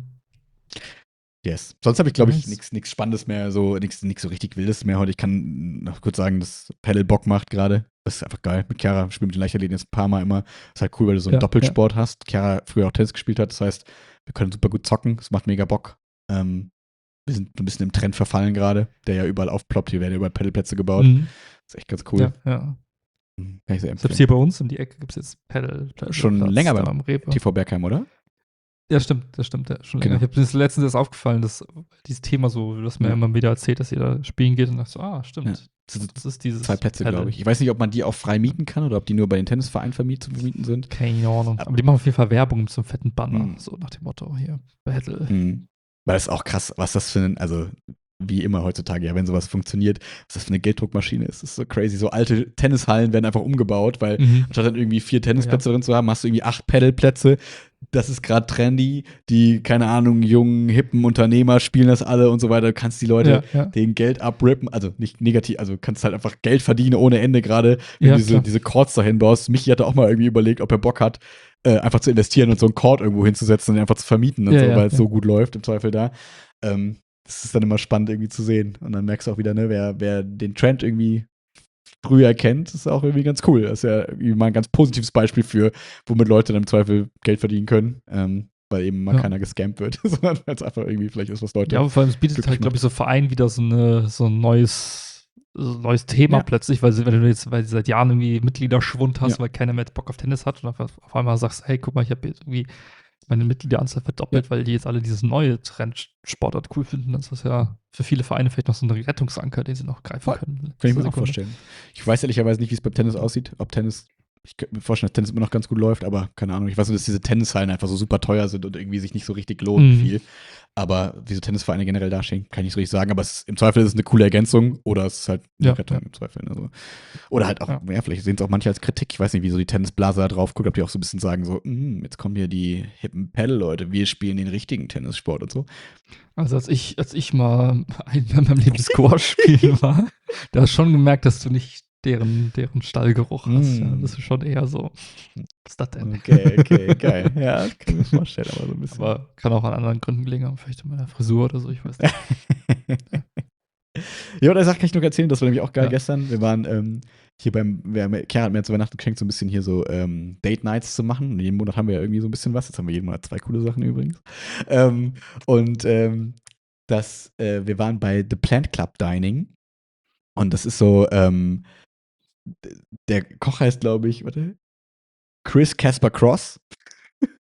Yes. Sonst habe ich, glaube ich, Nice. nichts Spannendes mehr, so nichts so richtig Wildes mehr heute. Ich kann noch kurz sagen, dass Paddle Bock macht gerade. Das ist einfach geil. Mit Chiara spielen mit den Leichtathleten jetzt ein paar Mal immer. Das ist halt cool, weil du so einen Ja, ja. Doppelsport hast. Chiara früher auch Tennis gespielt hat. Das heißt, wir können super gut zocken. Das macht mega Bock. Ähm, wir sind so ein bisschen im Trend verfallen gerade, der ja überall aufploppt. Hier werden ja überall Paddleplätze gebaut. Mhm. Das ist echt ganz cool. Ja, ja. Mhm, Kann ich sehr Selbst empfehlen. hier bei uns um die Ecke gibt es jetzt Paddleplätze. Schon Platz länger da beim am Rewe. T V Bergheim, oder? Ja, stimmt, das stimmt, ja, schon länger. Genau. Ich habe mir das letztens erst aufgefallen, dass dieses Thema so, dass mir Ja. immer wieder erzählt, dass ihr da spielen geht und dachte so, ah, Ja. stimmt. Das sind Das ist dieses zwei Plätze, Paddle. glaube ich. Ich weiß nicht, ob man die auch frei mieten kann oder ob die nur bei den Tennisvereinen vermiet, zu vermieten sind. Keine Ahnung. Ab- Aber die machen auf jeden Fall Werbung mit so einem fetten Banner. Mhm. So nach dem Motto, hier, Paddle. Mhm. Weil es ist auch krass, was das für ein, also wie immer heutzutage, ja, wenn sowas funktioniert, was das für eine Gelddruckmaschine ist. Das ist so crazy. So alte Tennishallen werden einfach umgebaut, weil Mhm. anstatt dann irgendwie vier Tennisplätze Ja. drin zu haben, hast du irgendwie acht Paddleplätze. Das ist gerade trendy. Die, keine Ahnung, jungen, hippen Unternehmer spielen das alle und so weiter. Du kannst die Leute Ja, ja. den Geld abrippen, also nicht negativ, also kannst halt einfach Geld verdienen ohne Ende gerade, wenn Ja, du diese, klar. diese Courts dahin baust. Michi hatte auch mal irgendwie überlegt, ob er Bock hat, äh, einfach zu investieren und so einen Court irgendwo hinzusetzen und ihn einfach zu vermieten und Ja, so, ja, weil es ja. so gut läuft, im Zweifel da. Ähm, das ist dann immer spannend irgendwie zu sehen. Und dann merkst du auch wieder, ne, wer, wer den Trend irgendwie früher kennt, ist auch irgendwie ganz cool. Das ist ja irgendwie mal ein ganz positives Beispiel für, womit Leute dann im Zweifel Geld verdienen können. Ähm, weil eben mal Ja. keiner gescampt wird, sondern weil es einfach irgendwie vielleicht ist, was Leute. Ja, aber vor allem, es bietet glücklich halt, glaube macht. ich, so Verein wieder so, eine, so ein neues, so ein neues Thema Ja. plötzlich, weil, sie- wenn du jetzt weil du seit Jahren irgendwie Mitgliederschwund hast, Ja. weil keiner mehr Bock auf Tennis hat und auf, auf einmal sagst, hey, guck mal, ich habe jetzt irgendwie meine Mitgliederanzahl verdoppelt, weil die jetzt alle dieses neue Trendsportart cool finden. Das ist ja für viele Vereine vielleicht noch so ein Rettungsanker, den sie noch greifen Voll. können. Kann ich Letzte mir auch Sekunde. vorstellen. Ich weiß ehrlicherweise nicht, wie es beim Tennis aussieht. Ob Tennis, ich könnte mir vorstellen, dass Tennis immer noch ganz gut läuft, aber keine Ahnung. Ich weiß nur, dass diese Tennishallen einfach so super teuer sind und irgendwie sich nicht so richtig lohnen Mhm. viel. Aber wie so Tennisvereine generell dastehen, kann ich nicht so richtig sagen. Aber es ist, im Zweifel ist es eine coole Ergänzung oder es ist halt eine Ja, Rettung ja. im Zweifel. Also. Oder halt auch, Ja. ja, vielleicht sehen es auch manche als Kritik. Ich weiß nicht, wie so die Tennisblase da drauf guckt, ob die auch so ein bisschen sagen, so, "Mm, jetzt kommen hier die hippen Paddle-Leute, wir spielen den richtigen Tennissport und so. Also als ich, als ich mal ein, in meinem Leben Squash spielen war, da hast du schon gemerkt, dass du nicht deren, deren Stallgeruch hast. Ja, Mm. das ist schon eher so, was ist das denn? Okay, okay, geil. Ja, das kann ich mir vorstellen, aber so ein bisschen. Aber kann auch an anderen Gründen gelingen, vielleicht in meiner Frisur oder so, ich weiß nicht. Ja, oder Sache kann ich noch erzählen, das war nämlich auch geil Ja. gestern. Wir waren ähm, hier beim, wir haben, Kara hat mir zu Weihnachten geschenkt, so ein bisschen hier so ähm, Date Nights zu machen. Und jeden Monat haben wir ja irgendwie so ein bisschen was. Jetzt haben wir jeden Monat zwei coole Sachen übrigens. Ähm, und ähm, das, äh, wir waren bei The Plant Club Dining. Und das ist so, ähm, der Koch heißt, glaube ich, warte, Chris Casper Cross.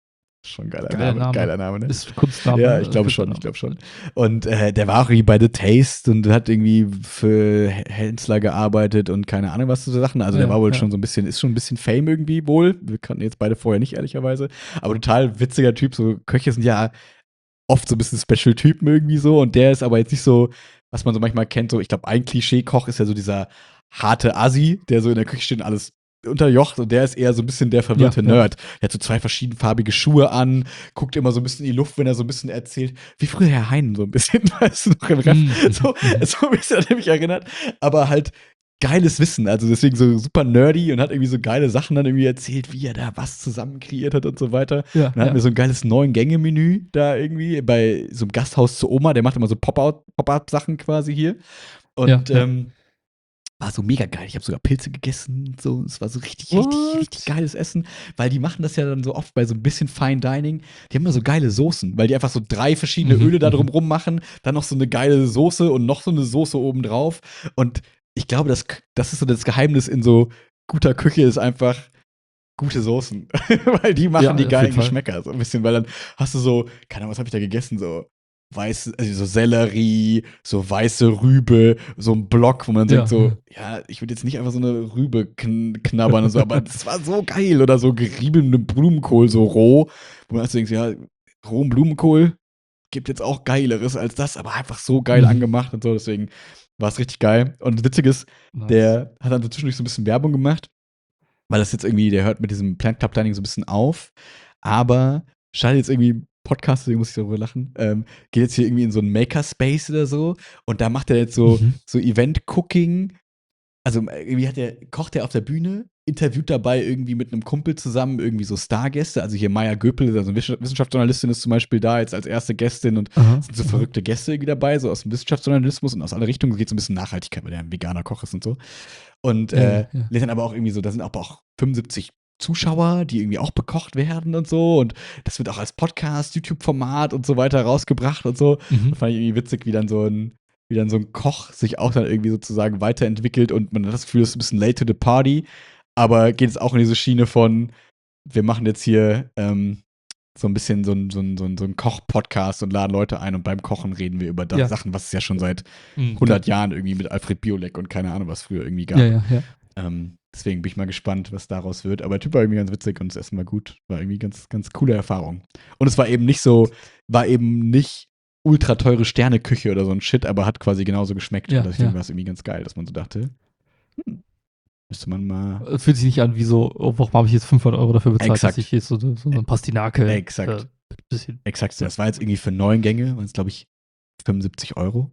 Schon ein geiler Geiler Name, Name. geiler Name, ne? Ist Kunstname. Ja, ich glaube schon, ich glaube schon. Und äh, der war auch irgendwie bei The Taste und hat irgendwie für Hensler gearbeitet und keine Ahnung was für Sachen. Also der Ja, war wohl ja. schon so ein bisschen, ist schon ein bisschen Fame irgendwie wohl. Wir kannten jetzt beide vorher nicht, ehrlicherweise. Aber total witziger Typ. So Köche sind ja oft so ein bisschen Special-Typen irgendwie so. Und der ist aber jetzt nicht so, was man so manchmal kennt. So, ich glaube, ein Klischee-Koch ist ja so dieser harte Assi, der so in der Küche steht und alles unterjocht, und der ist eher so ein bisschen der verwirrte Ja, ja. Nerd. Der hat so zwei verschiedenfarbige Schuhe an, guckt immer so ein bisschen in die Luft, wenn er so ein bisschen erzählt, wie früher Herr Heinen so ein bisschen, weißt du, noch im Ref, Mhm. so, so ein bisschen hat er mich erinnert, aber halt geiles Wissen, also deswegen so super nerdy und hat irgendwie so geile Sachen dann irgendwie erzählt, wie er da was zusammen kreiert hat und so weiter. Ja, Und dann hatten ja. wir so ein geiles Neun-Gänge-Menü da irgendwie bei so einem Gasthaus zu Oma, der macht immer so Pop-out, Pop-up-Sachen quasi hier. Und Ja, ja. ähm, war so mega geil. Ich habe sogar Pilze gegessen und so. Es war so richtig, richtig, What? richtig geiles Essen. Weil die machen das ja dann so oft bei so ein bisschen Fine Dining. Die haben immer so geile Soßen, weil die einfach so drei verschiedene Mhm, Öle da mhm. drum rum machen. Dann noch so eine geile Soße und noch so eine Soße obendrauf. Und ich glaube, das, das ist so das Geheimnis in so guter Küche, ist einfach gute Soßen. Weil die machen Ja, die auf geilen jeden Fall. Geschmäcker. So ein bisschen, weil dann hast du so, keine Ahnung, was habe ich da gegessen? So weiß, also so Sellerie, so weiße Rübe, so ein Block, wo man Ja, denkt so, ja, ich würde jetzt nicht einfach so eine Rübe kn knabbern und so, aber das war so geil. Oder so geriebene Blumenkohl, so roh, wo man also denkt, ja, rohen Blumenkohl gibt jetzt auch Geileres als das, aber einfach so geil Mhm. angemacht und so, deswegen war es richtig geil. Und das Witzige ist, Nice. der hat dann so zwischendurch so ein bisschen Werbung gemacht, weil das jetzt irgendwie, der hört mit diesem Plant Club Dining so ein bisschen auf, aber schaltet jetzt irgendwie Podcast, deswegen muss ich darüber lachen, ähm, geht jetzt hier irgendwie in so einen Makerspace oder so und da macht er jetzt so, Mhm. so Event-Cooking. Also irgendwie hat der, kocht er auf der Bühne, interviewt dabei irgendwie mit einem Kumpel zusammen irgendwie so Stargäste. Also hier Maya Göpel, also eine Wissenschaftsjournalistin, ist zum Beispiel da jetzt als erste Gästin und Aha, sind so aha. verrückte Gäste irgendwie dabei, so aus dem Wissenschaftsjournalismus und aus alle Richtungen. Es geht so ein bisschen Nachhaltigkeit, weil der ein veganer Koch ist und so. Und Ja, äh, ja, ja. lädt dann aber auch irgendwie so, da sind aber auch fünfundsiebzig Zuschauer, die irgendwie auch bekocht werden und so. Und das wird auch als Podcast, YouTube-Format und so weiter rausgebracht und so. Mhm. Fand ich irgendwie witzig, wie dann so ein, wie dann so ein Koch sich auch dann irgendwie sozusagen weiterentwickelt und man hat das Gefühl, das ist ein bisschen late to the party, aber geht es auch in diese Schiene von, wir machen jetzt hier ähm, so ein bisschen so ein, so ein, so ein, so ein Koch-Podcast und laden Leute ein und beim Kochen reden wir über da Ja. Sachen, was es ja schon seit Mhm, hundert Jahren irgendwie mit Alfred Biolek und keine Ahnung, was früher irgendwie gab. Ja, ja, ja. Ähm, deswegen bin ich mal gespannt, was daraus wird. Aber der Typ war irgendwie ganz witzig und das Essen war gut. War irgendwie ganz, ganz coole Erfahrung. Und es war eben nicht so, war eben nicht ultra teure Sterneküche oder so ein Shit, aber hat quasi genauso geschmeckt. Ja, und deswegen ja. war es irgendwie ganz geil, dass man so dachte, hm, müsste man mal. Es fühlt sich nicht an wie so, oh, warum habe ich jetzt fünfhundert Euro dafür bezahlt, Exakt. dass ich jetzt so, so eine Pastinake Exakt. äh, bisschen. Exakt. so. Das war jetzt irgendwie für neun Gänge, waren es, glaube ich, fünfundsiebzig Euro.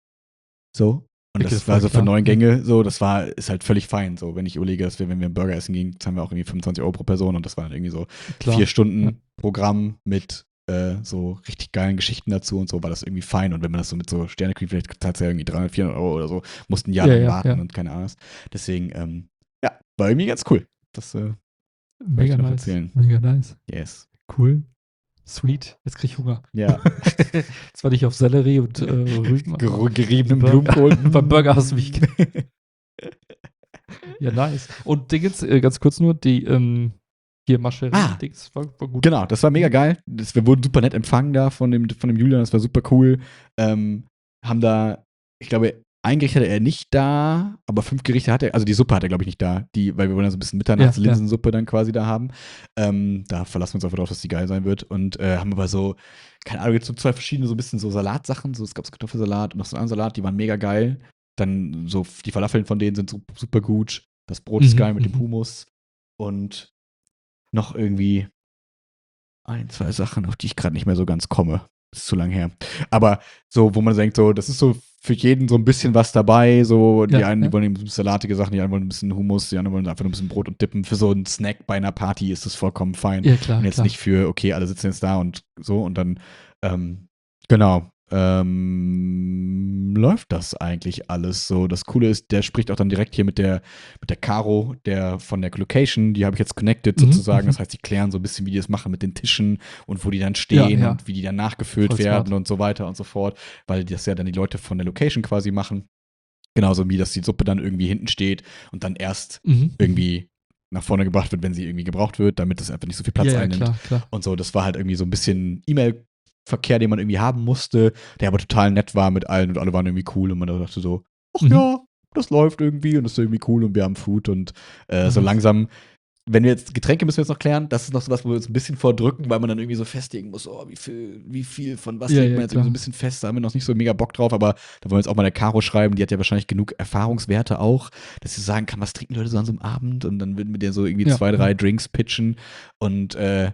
So. Und Okay, das das war war so für klar. neun Mhm. Gänge, so, das war, ist halt völlig fein. So, wenn ich überlege, dass wir, wenn wir einen Burger essen gingen, zahlen wir auch irgendwie fünfundzwanzig Euro pro Person und das war dann irgendwie so Klar. vier Stunden Ja. Programm mit äh, so richtig geilen Geschichten dazu und so, war das irgendwie fein. Und wenn man das so mit so Sterneküche, vielleicht zahlt es ja irgendwie dreihundert, vierhundert Euro oder so, mussten ein Jahr Ja, lang ja, warten ja. und keine Ahnung was. Deswegen, ähm, ja, war irgendwie ganz cool. Das äh, Mega ich noch nice. erzählen. Mega nice. Yes. Cool. Sweet. Jetzt krieg ich Hunger. Ja. Zwar nicht auf Sellerie und äh, Rüben, aber Ger geriebenem Burger- Blumenkohl. beim Burger hast du mich. Ja, nice. Und Dingens, äh, ganz kurz nur, die ähm, hier Mascherie, Ah. Dings, war, war gut. Genau, das war mega geil. Das, wir wurden super nett empfangen da von dem, von dem Julian, das war super cool. Ähm, haben da, ich glaube, ein Gericht hatte er nicht da, aber fünf Gerichte hatte er, also die Suppe hat er, glaube ich, nicht da, die, weil wir wollen ja so ein bisschen Mitternachtslinsensuppe dann quasi da haben. Ähm, da verlassen wir uns einfach drauf, dass die geil sein wird. Und äh, haben aber so, keine Ahnung, jetzt so zwei verschiedene, so ein bisschen so Salatsachen, so es gab so Kartoffelsalat und noch so einen anderen Salat, die waren mega geil. Dann so, die Falafeln von denen sind so, super gut. Das Brot ist Mhm, geil mit dem mhm. Hummus. Und noch irgendwie ein, zwei Sachen, auf die ich gerade nicht mehr so ganz komme. Das ist zu lang her. Aber so, wo man denkt, so, das ist so für jeden so ein bisschen was dabei. So, die Ja, einen, ja. die wollen ein bisschen salatige Sachen, die anderen wollen ein bisschen Hummus, die anderen wollen einfach nur ein bisschen Brot und Dippen. Für so einen Snack bei einer Party ist das vollkommen fein. Ja, klar, Und jetzt klar. nicht für, okay, alle sitzen jetzt da und so und dann, ähm, genau, ähm, läuft das eigentlich alles so. Das Coole ist, der spricht auch dann direkt hier mit der, mit der Caro, der von der Location, die habe ich jetzt connected Mhm, sozusagen. mhm. Das heißt, die klären so ein bisschen, wie die das machen mit den Tischen und wo die dann stehen Ja, ja. und wie die dann nachgefüllt Voll werden smart. und so weiter und so fort, weil das ja dann die Leute von der Location quasi machen. Genauso wie, dass die Suppe dann irgendwie hinten steht und dann erst Mhm. irgendwie nach vorne gebracht wird, wenn sie irgendwie gebraucht wird, damit es einfach nicht so viel Platz Ja, ja, einnimmt. klar, klar. Und so, das war halt irgendwie so ein bisschen E-Mail-Verkehr, den man irgendwie haben musste, der aber total nett war mit allen und alle waren irgendwie cool und man dachte so, ach Mhm. ja, das läuft irgendwie und das ist irgendwie cool und wir haben Food und äh, so Mhm. langsam, wenn wir jetzt, Getränke müssen wir jetzt noch klären, das ist noch so was, wo wir uns ein bisschen vordrücken, weil man dann irgendwie so festlegen muss, oh, wie viel, wie viel von was Ja, legt ja, man jetzt irgendwie so klar. ein bisschen fest, da haben wir noch nicht so mega Bock drauf, aber da wollen wir jetzt auch mal der Caro schreiben, die hat ja wahrscheinlich genug Erfahrungswerte auch, dass sie sagen kann, was trinken Leute so an so einem Abend und dann würden wir dir so irgendwie Ja, zwei, drei ja. Drinks pitchen und äh,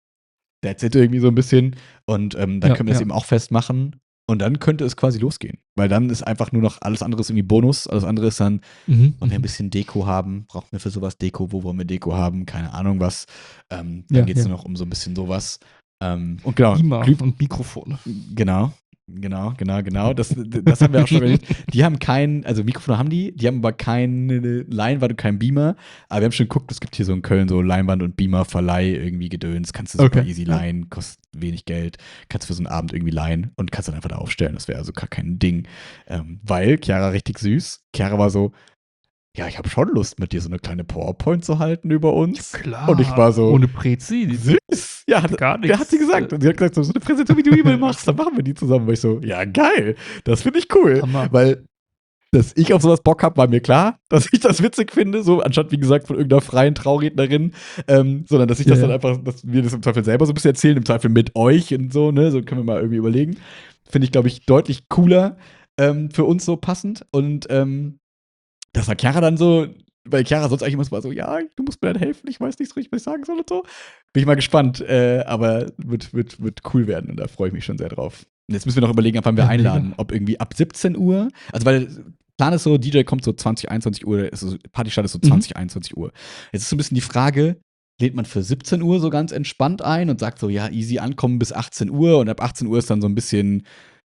that's it irgendwie so ein bisschen und ähm, dann Ja, können wir das ja. eben auch festmachen und dann könnte es quasi losgehen, weil dann ist einfach nur noch alles andere ist irgendwie Bonus, alles andere ist dann Mhm. wollen wir ein Mhm. bisschen Deko haben? Brauchen wir für sowas Deko? Wo wollen wir Deko haben? Keine Ahnung was. Ähm, dann Ja, geht es ja. nur noch um so ein bisschen sowas. Ähm, und genau, Beamer Glüh und Mikrofone. genau, genau, genau, genau. Das, das haben wir auch schon überlegt. Die haben keinen, also Mikrofone haben die, die haben aber keine Leinwand und keinen Beamer. Aber wir haben schon geguckt, es gibt hier so in Köln so Leinwand und Beamer-Verleih irgendwie Gedöns. Kannst du super Okay. easy Ja. leihen, kostet wenig Geld. Kannst du für so einen Abend irgendwie leihen und kannst dann einfach da aufstellen. Das wäre also gar kein Ding. Ähm, weil Chiara richtig süß. Chiara war so, ja, ich habe schon Lust, mit dir so eine kleine PowerPoint zu halten über uns. Klar. Und ich war so, Ohne Prezi. süß. Ja, hat, Gar der nichts. hat sie gesagt. Und sie hat gesagt, so eine Präsentation, wie du E-Mail machst, dann machen wir die zusammen. Und ich so, ja, geil. Das finde ich cool. Hammer. Weil, dass ich auf sowas Bock habe, war mir klar, dass ich das witzig finde, so anstatt, wie gesagt, von irgendeiner freien Traurednerin, ähm, sondern dass ich Ja, das dann ja. einfach, dass wir das im Zweifel selber so ein bisschen erzählen, im Zweifel mit euch und so, ne, so können wir mal irgendwie überlegen. Finde ich, glaube ich, deutlich cooler ähm, für uns so passend und ähm, das war Chiara dann so, weil Chiara sonst eigentlich immer so war so, ja, du musst mir dann helfen, ich weiß nicht so richtig, was ich sagen soll und so. Bin ich mal gespannt, äh, aber wird, wird, wird cool werden und da freue ich mich schon sehr drauf. Und jetzt müssen wir noch überlegen, ab wann wir Ja, einladen. mega. Ob irgendwie ab siebzehn Uhr, also weil Plan ist so, D J kommt so zwanzig, einundzwanzig Uhr, ist so, Partystart ist so Mhm. zwanzig, einundzwanzig Uhr. Jetzt ist so ein bisschen die Frage, lädt man für siebzehn Uhr so ganz entspannt ein und sagt so, ja, easy ankommen bis achtzehn Uhr und ab achtzehn Uhr ist dann so ein bisschen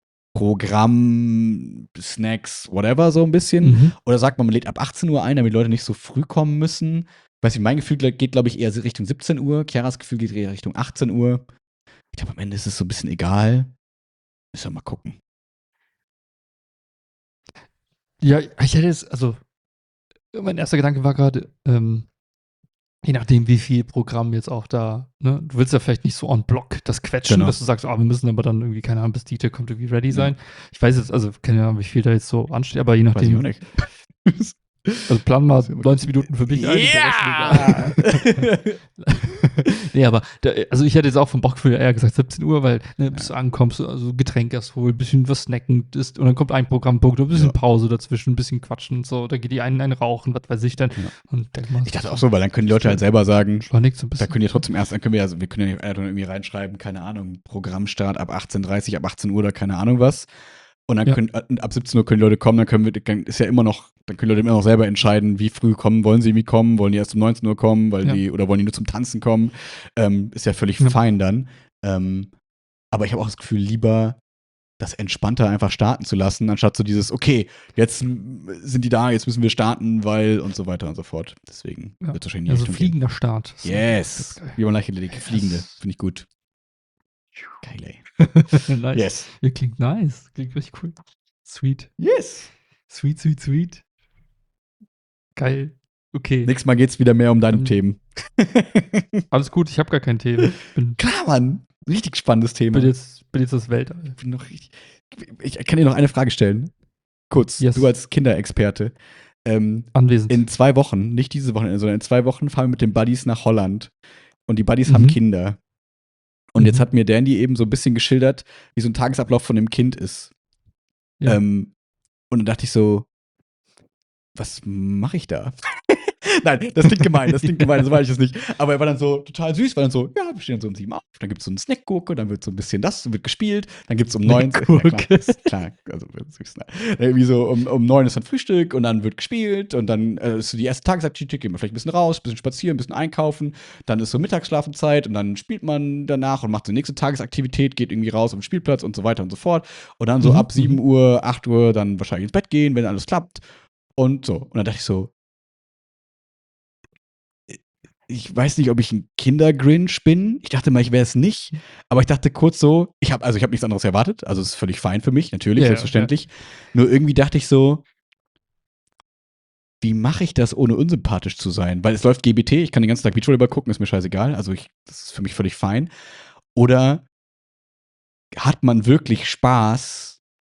Programm, Snacks, whatever, so ein bisschen. Mhm. Oder sagt man, man lädt ab achtzehn Uhr ein, damit die Leute nicht so früh kommen müssen. Weiß nicht, mein Gefühl geht, glaube ich, eher Richtung siebzehn Uhr. Chiaras Gefühl geht eher Richtung achtzehn Uhr. Ich glaube, am Ende ist es so ein bisschen egal. Müssen wir mal gucken. Ja, ich hätte jetzt, also, mein erster Gedanke war gerade, ähm, je nachdem, wie viel Programm jetzt auch da, ne, du willst ja vielleicht nicht so on block das quetschen, Genau. dass du sagst, ah, wir müssen aber dann irgendwie, keine Ahnung, bis D J kommt irgendwie ready Ja. sein. Ich weiß jetzt, also, keine Ahnung, wie viel da jetzt so ansteht, aber je Weiß ich auch nachdem, nicht. also plan mal neunzig Minuten für mich ein. Ja! Nee, aber, da, also ich hätte jetzt auch vom Bauchgefühl eher gesagt siebzehn Uhr, weil, ne, bis du ankommst, also Getränke erst holen, ein bisschen was snacken ist und dann kommt ein Programmpunkt und ein bisschen Ja. Pause dazwischen, ein bisschen quatschen und so, da geht die einen einen rauchen, was weiß ich dann. Ja. Und denk mal, Ich dachte auch so, weil dann können die Leute halt selber sagen, beschleunigt so ein da bisschen. können die ja trotzdem erst, dann können wir ja, wir können ja nicht irgendwie reinschreiben, keine Ahnung, Programmstart ab achtzehn Uhr dreißig, ab achtzehn Uhr oder keine Ahnung was. Und dann Ja. können, ab siebzehn Uhr können die Leute kommen, dann können wir, dann ist ja immer noch, dann können die Leute immer noch selber entscheiden, wie früh kommen, wollen sie irgendwie kommen, wollen die erst um neunzehn Uhr kommen, weil Ja. die, oder wollen die nur zum Tanzen kommen. Ähm, ist ja völlig Ja. fein dann. Ähm, aber ich habe auch das Gefühl, lieber das entspannter einfach starten zu lassen, anstatt so dieses, okay, jetzt sind die da, jetzt müssen wir starten, weil und so weiter und so fort. Deswegen Ja. wird es wahrscheinlich in die Also Richtung fliegender Start. gehen. Yes. Das ist Wie man Leichtathletik, Fliegende, Yes. finde ich gut. Geil, ey. geil. Nice. Yes. Ja, klingt nice. Klingt richtig cool. Sweet. Yes. Sweet, sweet, sweet. Geil. Okay. Nächstes Mal geht's wieder mehr um deine Ähm, Themen. Alles gut, ich habe gar kein Thema. Ich bin, Klar, Mann. Richtig spannendes Thema. bin, jetzt, bin jetzt das Weltall. Ich bin noch richtig. Ich kann dir noch eine Frage stellen. Kurz. Yes. Du als Kinderexperte. Ähm, Anwesend. in zwei Wochen, nicht diese Woche, sondern in zwei Wochen fahren wir mit den Buddies nach Holland. Und die Buddies Mhm. haben Kinder. Und Mhm. jetzt hat mir Dandy eben so ein bisschen geschildert, wie so ein Tagesablauf von dem Kind ist. Ja. Ähm, und dann dachte ich so, was mache ich da? Nein, das klingt gemein, das klingt gemein, so meine ich es nicht. Aber er war dann so total süß, war dann so, ja, wir stehen dann so um sieben auf, dann gibt es so einen Snackgurke, dann wird so ein bisschen das, wird gespielt, dann gibt es um neun, ja, klar, ist klar, also süß, ne? Irgendwie so um, um neun ist dann Frühstück und dann wird gespielt und dann äh, ist so die erste Tagesaktivität, geht man vielleicht ein bisschen raus, ein bisschen spazieren, ein bisschen einkaufen, dann ist so Mittagsschlafenzeit und dann spielt man danach und macht so die nächste Tagesaktivität, geht irgendwie raus auf den Spielplatz und so weiter und so fort. Und dann so Mhm, ab sieben mhm. Uhr, acht Uhr dann wahrscheinlich ins Bett gehen, wenn alles klappt. Und so. Und dann dachte ich so, ich weiß nicht, ob ich ein Kindergrinch bin. Ich dachte mal, ich wäre es nicht. Aber ich dachte kurz so, ich habe also ich habe nichts anderes erwartet. Also es ist völlig fein für mich, natürlich, Ja, ja, selbstverständlich. Nur irgendwie dachte ich so, wie mache ich das, ohne unsympathisch zu sein? Weil es läuft G B T, ich kann den ganzen Tag Beachvolleyball gucken, ist mir scheißegal. Also ich, das ist für mich völlig fein. Oder hat man wirklich Spaß,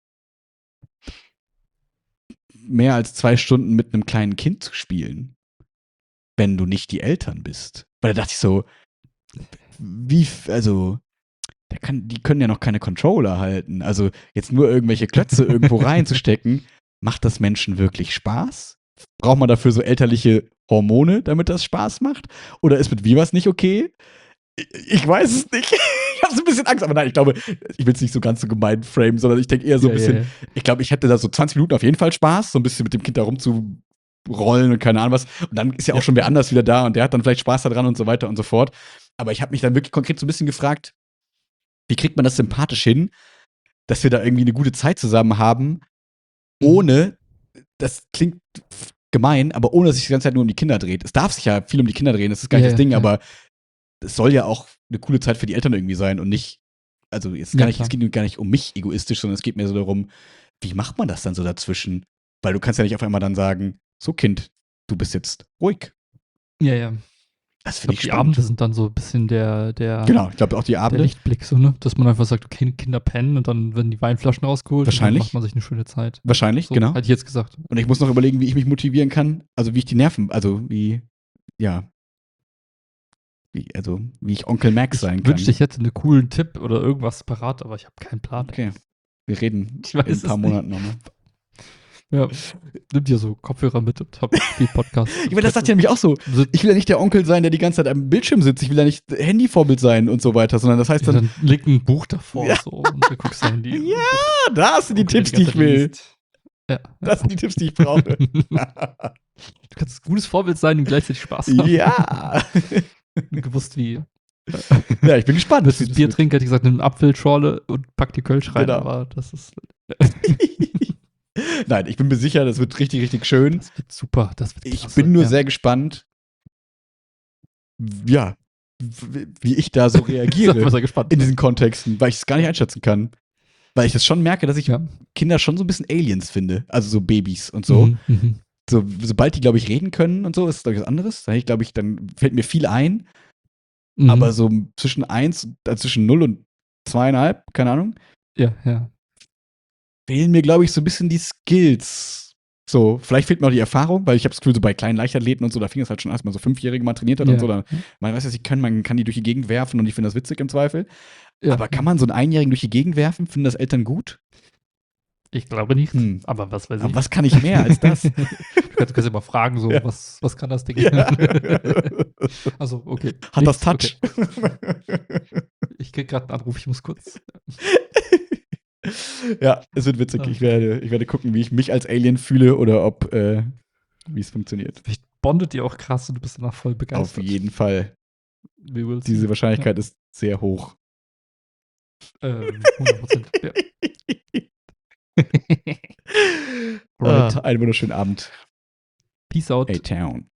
mehr als zwei Stunden mit einem kleinen Kind zu spielen, wenn du nicht die Eltern bist? Weil da dachte ich so, wie, also, der kann, die können ja noch keine Controller halten. Also jetzt nur irgendwelche Klötze irgendwo reinzustecken, macht das Menschen wirklich Spaß? Braucht man dafür so elterliche Hormone, damit das Spaß macht? Oder ist mit Vivas nicht okay? Ich, ich weiß es nicht. Ich habe so ein bisschen Angst, aber nein, ich glaube, ich will es nicht so ganz so gemein framen, sondern ich denke eher so ein Ja, bisschen, ja, ja. ich glaube, ich hätte da so zwanzig Minuten auf jeden Fall Spaß, so ein bisschen mit dem Kind da rumzurollen und keine Ahnung was. Und dann ist ja auch Ja. schon wer anders wieder da und der hat dann vielleicht Spaß daran und so weiter und so fort. Aber ich habe mich dann wirklich konkret so ein bisschen gefragt, wie kriegt man das sympathisch hin, dass wir da irgendwie eine gute Zeit zusammen haben, ohne, das klingt gemein, aber ohne dass sich die ganze Zeit nur um die Kinder dreht. Es darf sich ja viel um die Kinder drehen, das ist gar nicht Ja, das Ding, ja. aber es soll ja auch eine coole Zeit für die Eltern irgendwie sein und nicht, also jetzt gar Ja, nicht, klar. es geht gar nicht um mich egoistisch, sondern es geht mir so darum, wie macht man das dann so dazwischen? Weil du kannst ja nicht auf einmal dann sagen, so Kind, du bist jetzt ruhig. Ja, ja. Das Ich finde glaube, ich die spannend. Abende sind dann so ein bisschen der, der, Genau, ich glaube auch die der Abende. Lichtblick, so, ne? Dass man einfach sagt, okay, Kinder pennen und dann werden die Weinflaschen rausgeholt und dann Wahrscheinlich. macht man sich eine schöne Zeit. Wahrscheinlich, So, genau. hätte ich jetzt gesagt. Und ich muss noch überlegen, wie ich mich motivieren kann, also wie ich die Nerven, also wie, ja, wie, also wie ich Onkel Max Ich sein kann. wünschte, ich hätte einen coolen Tipp oder irgendwas parat, aber ich habe keinen Plan. Okay, wir reden Ich weiß in ein paar es Monaten nochmal. Ja, nimm dir so Kopfhörer mit und hab viel Podcast. Ich meine, das sagt ja nämlich auch so. Ich will ja nicht der Onkel sein, der die ganze Zeit am Bildschirm sitzt. Ich will ja nicht Handyvorbild sein und so weiter, sondern das heißt Ja, dann, dann leg ein Buch davor Ja. so, und du guckst dein Handy. Ja, da hast du die Onkel, der Tipps, die ich ganze will. liest. Ja, Das sind die Tipps, die ich brauche. Du kannst ein gutes Vorbild sein und gleichzeitig Spaß haben. Ja. Gewusst wie. Ja, ich bin gespannt. Willst du Bier trinken, hätte ich gesagt, nimm eine Apfelschorle und pack die Kölsch rein, Genau. aber das ist. Nein, ich bin mir sicher, das wird richtig, richtig schön. Das wird super. Das wird Ich klasse, bin nur ja. sehr gespannt, ja, w- wie ich da so Ich reagiere bin sehr gespannt. in diesen Kontexten, weil ich es gar nicht einschätzen kann. Weil ich das schon merke, dass ich Ja. Kinder schon so ein bisschen Aliens finde. Also so Babys und so. Mhm, mhm. so sobald die, glaube ich, reden können und so, ist es, glaube ich, was anderes. Da ich, glaube ich, dann fällt mir viel ein. Mhm. Aber so zwischen eins, äh, zwischen null und zweieinhalb, keine Ahnung, Ja, ja. fehlen mir, glaube ich, so ein bisschen die Skills. So, vielleicht fehlt mir auch die Erfahrung, weil ich habe das Gefühl, so bei kleinen Leichtathleten und so, da fing es halt schon an, als man so Fünfjährige mal trainiert hat Ja. und so. Dann, man weiß ja, sie können, man kann die durch die Gegend werfen und ich finde das witzig im Zweifel. Ja. Aber kann man so einen Einjährigen durch die Gegend werfen? Finden das Eltern gut? Ich glaube nicht. Hm. Aber was weiß ich. Aber was kann ich mehr als das? Du kannst, du kannst ja mal fragen, so, Ja. was, was kann das Ding? Ja. Also, okay. Hat das Nichts? Touch? Okay. Ich krieg gerade einen Anruf, ich muss kurz. Ja, es wird witzig. Ich werde, ich werde gucken, wie ich mich als Alien fühle oder ob, äh, wie es funktioniert. Vielleicht bondet ihr auch krass und du bist danach voll begeistert. Auf jeden Fall. We will see. Diese Wahrscheinlichkeit ist sehr hoch. Ähm, hundert Prozent. Ja. Ah, einen wunderschönen Abend. Peace out. A-Town.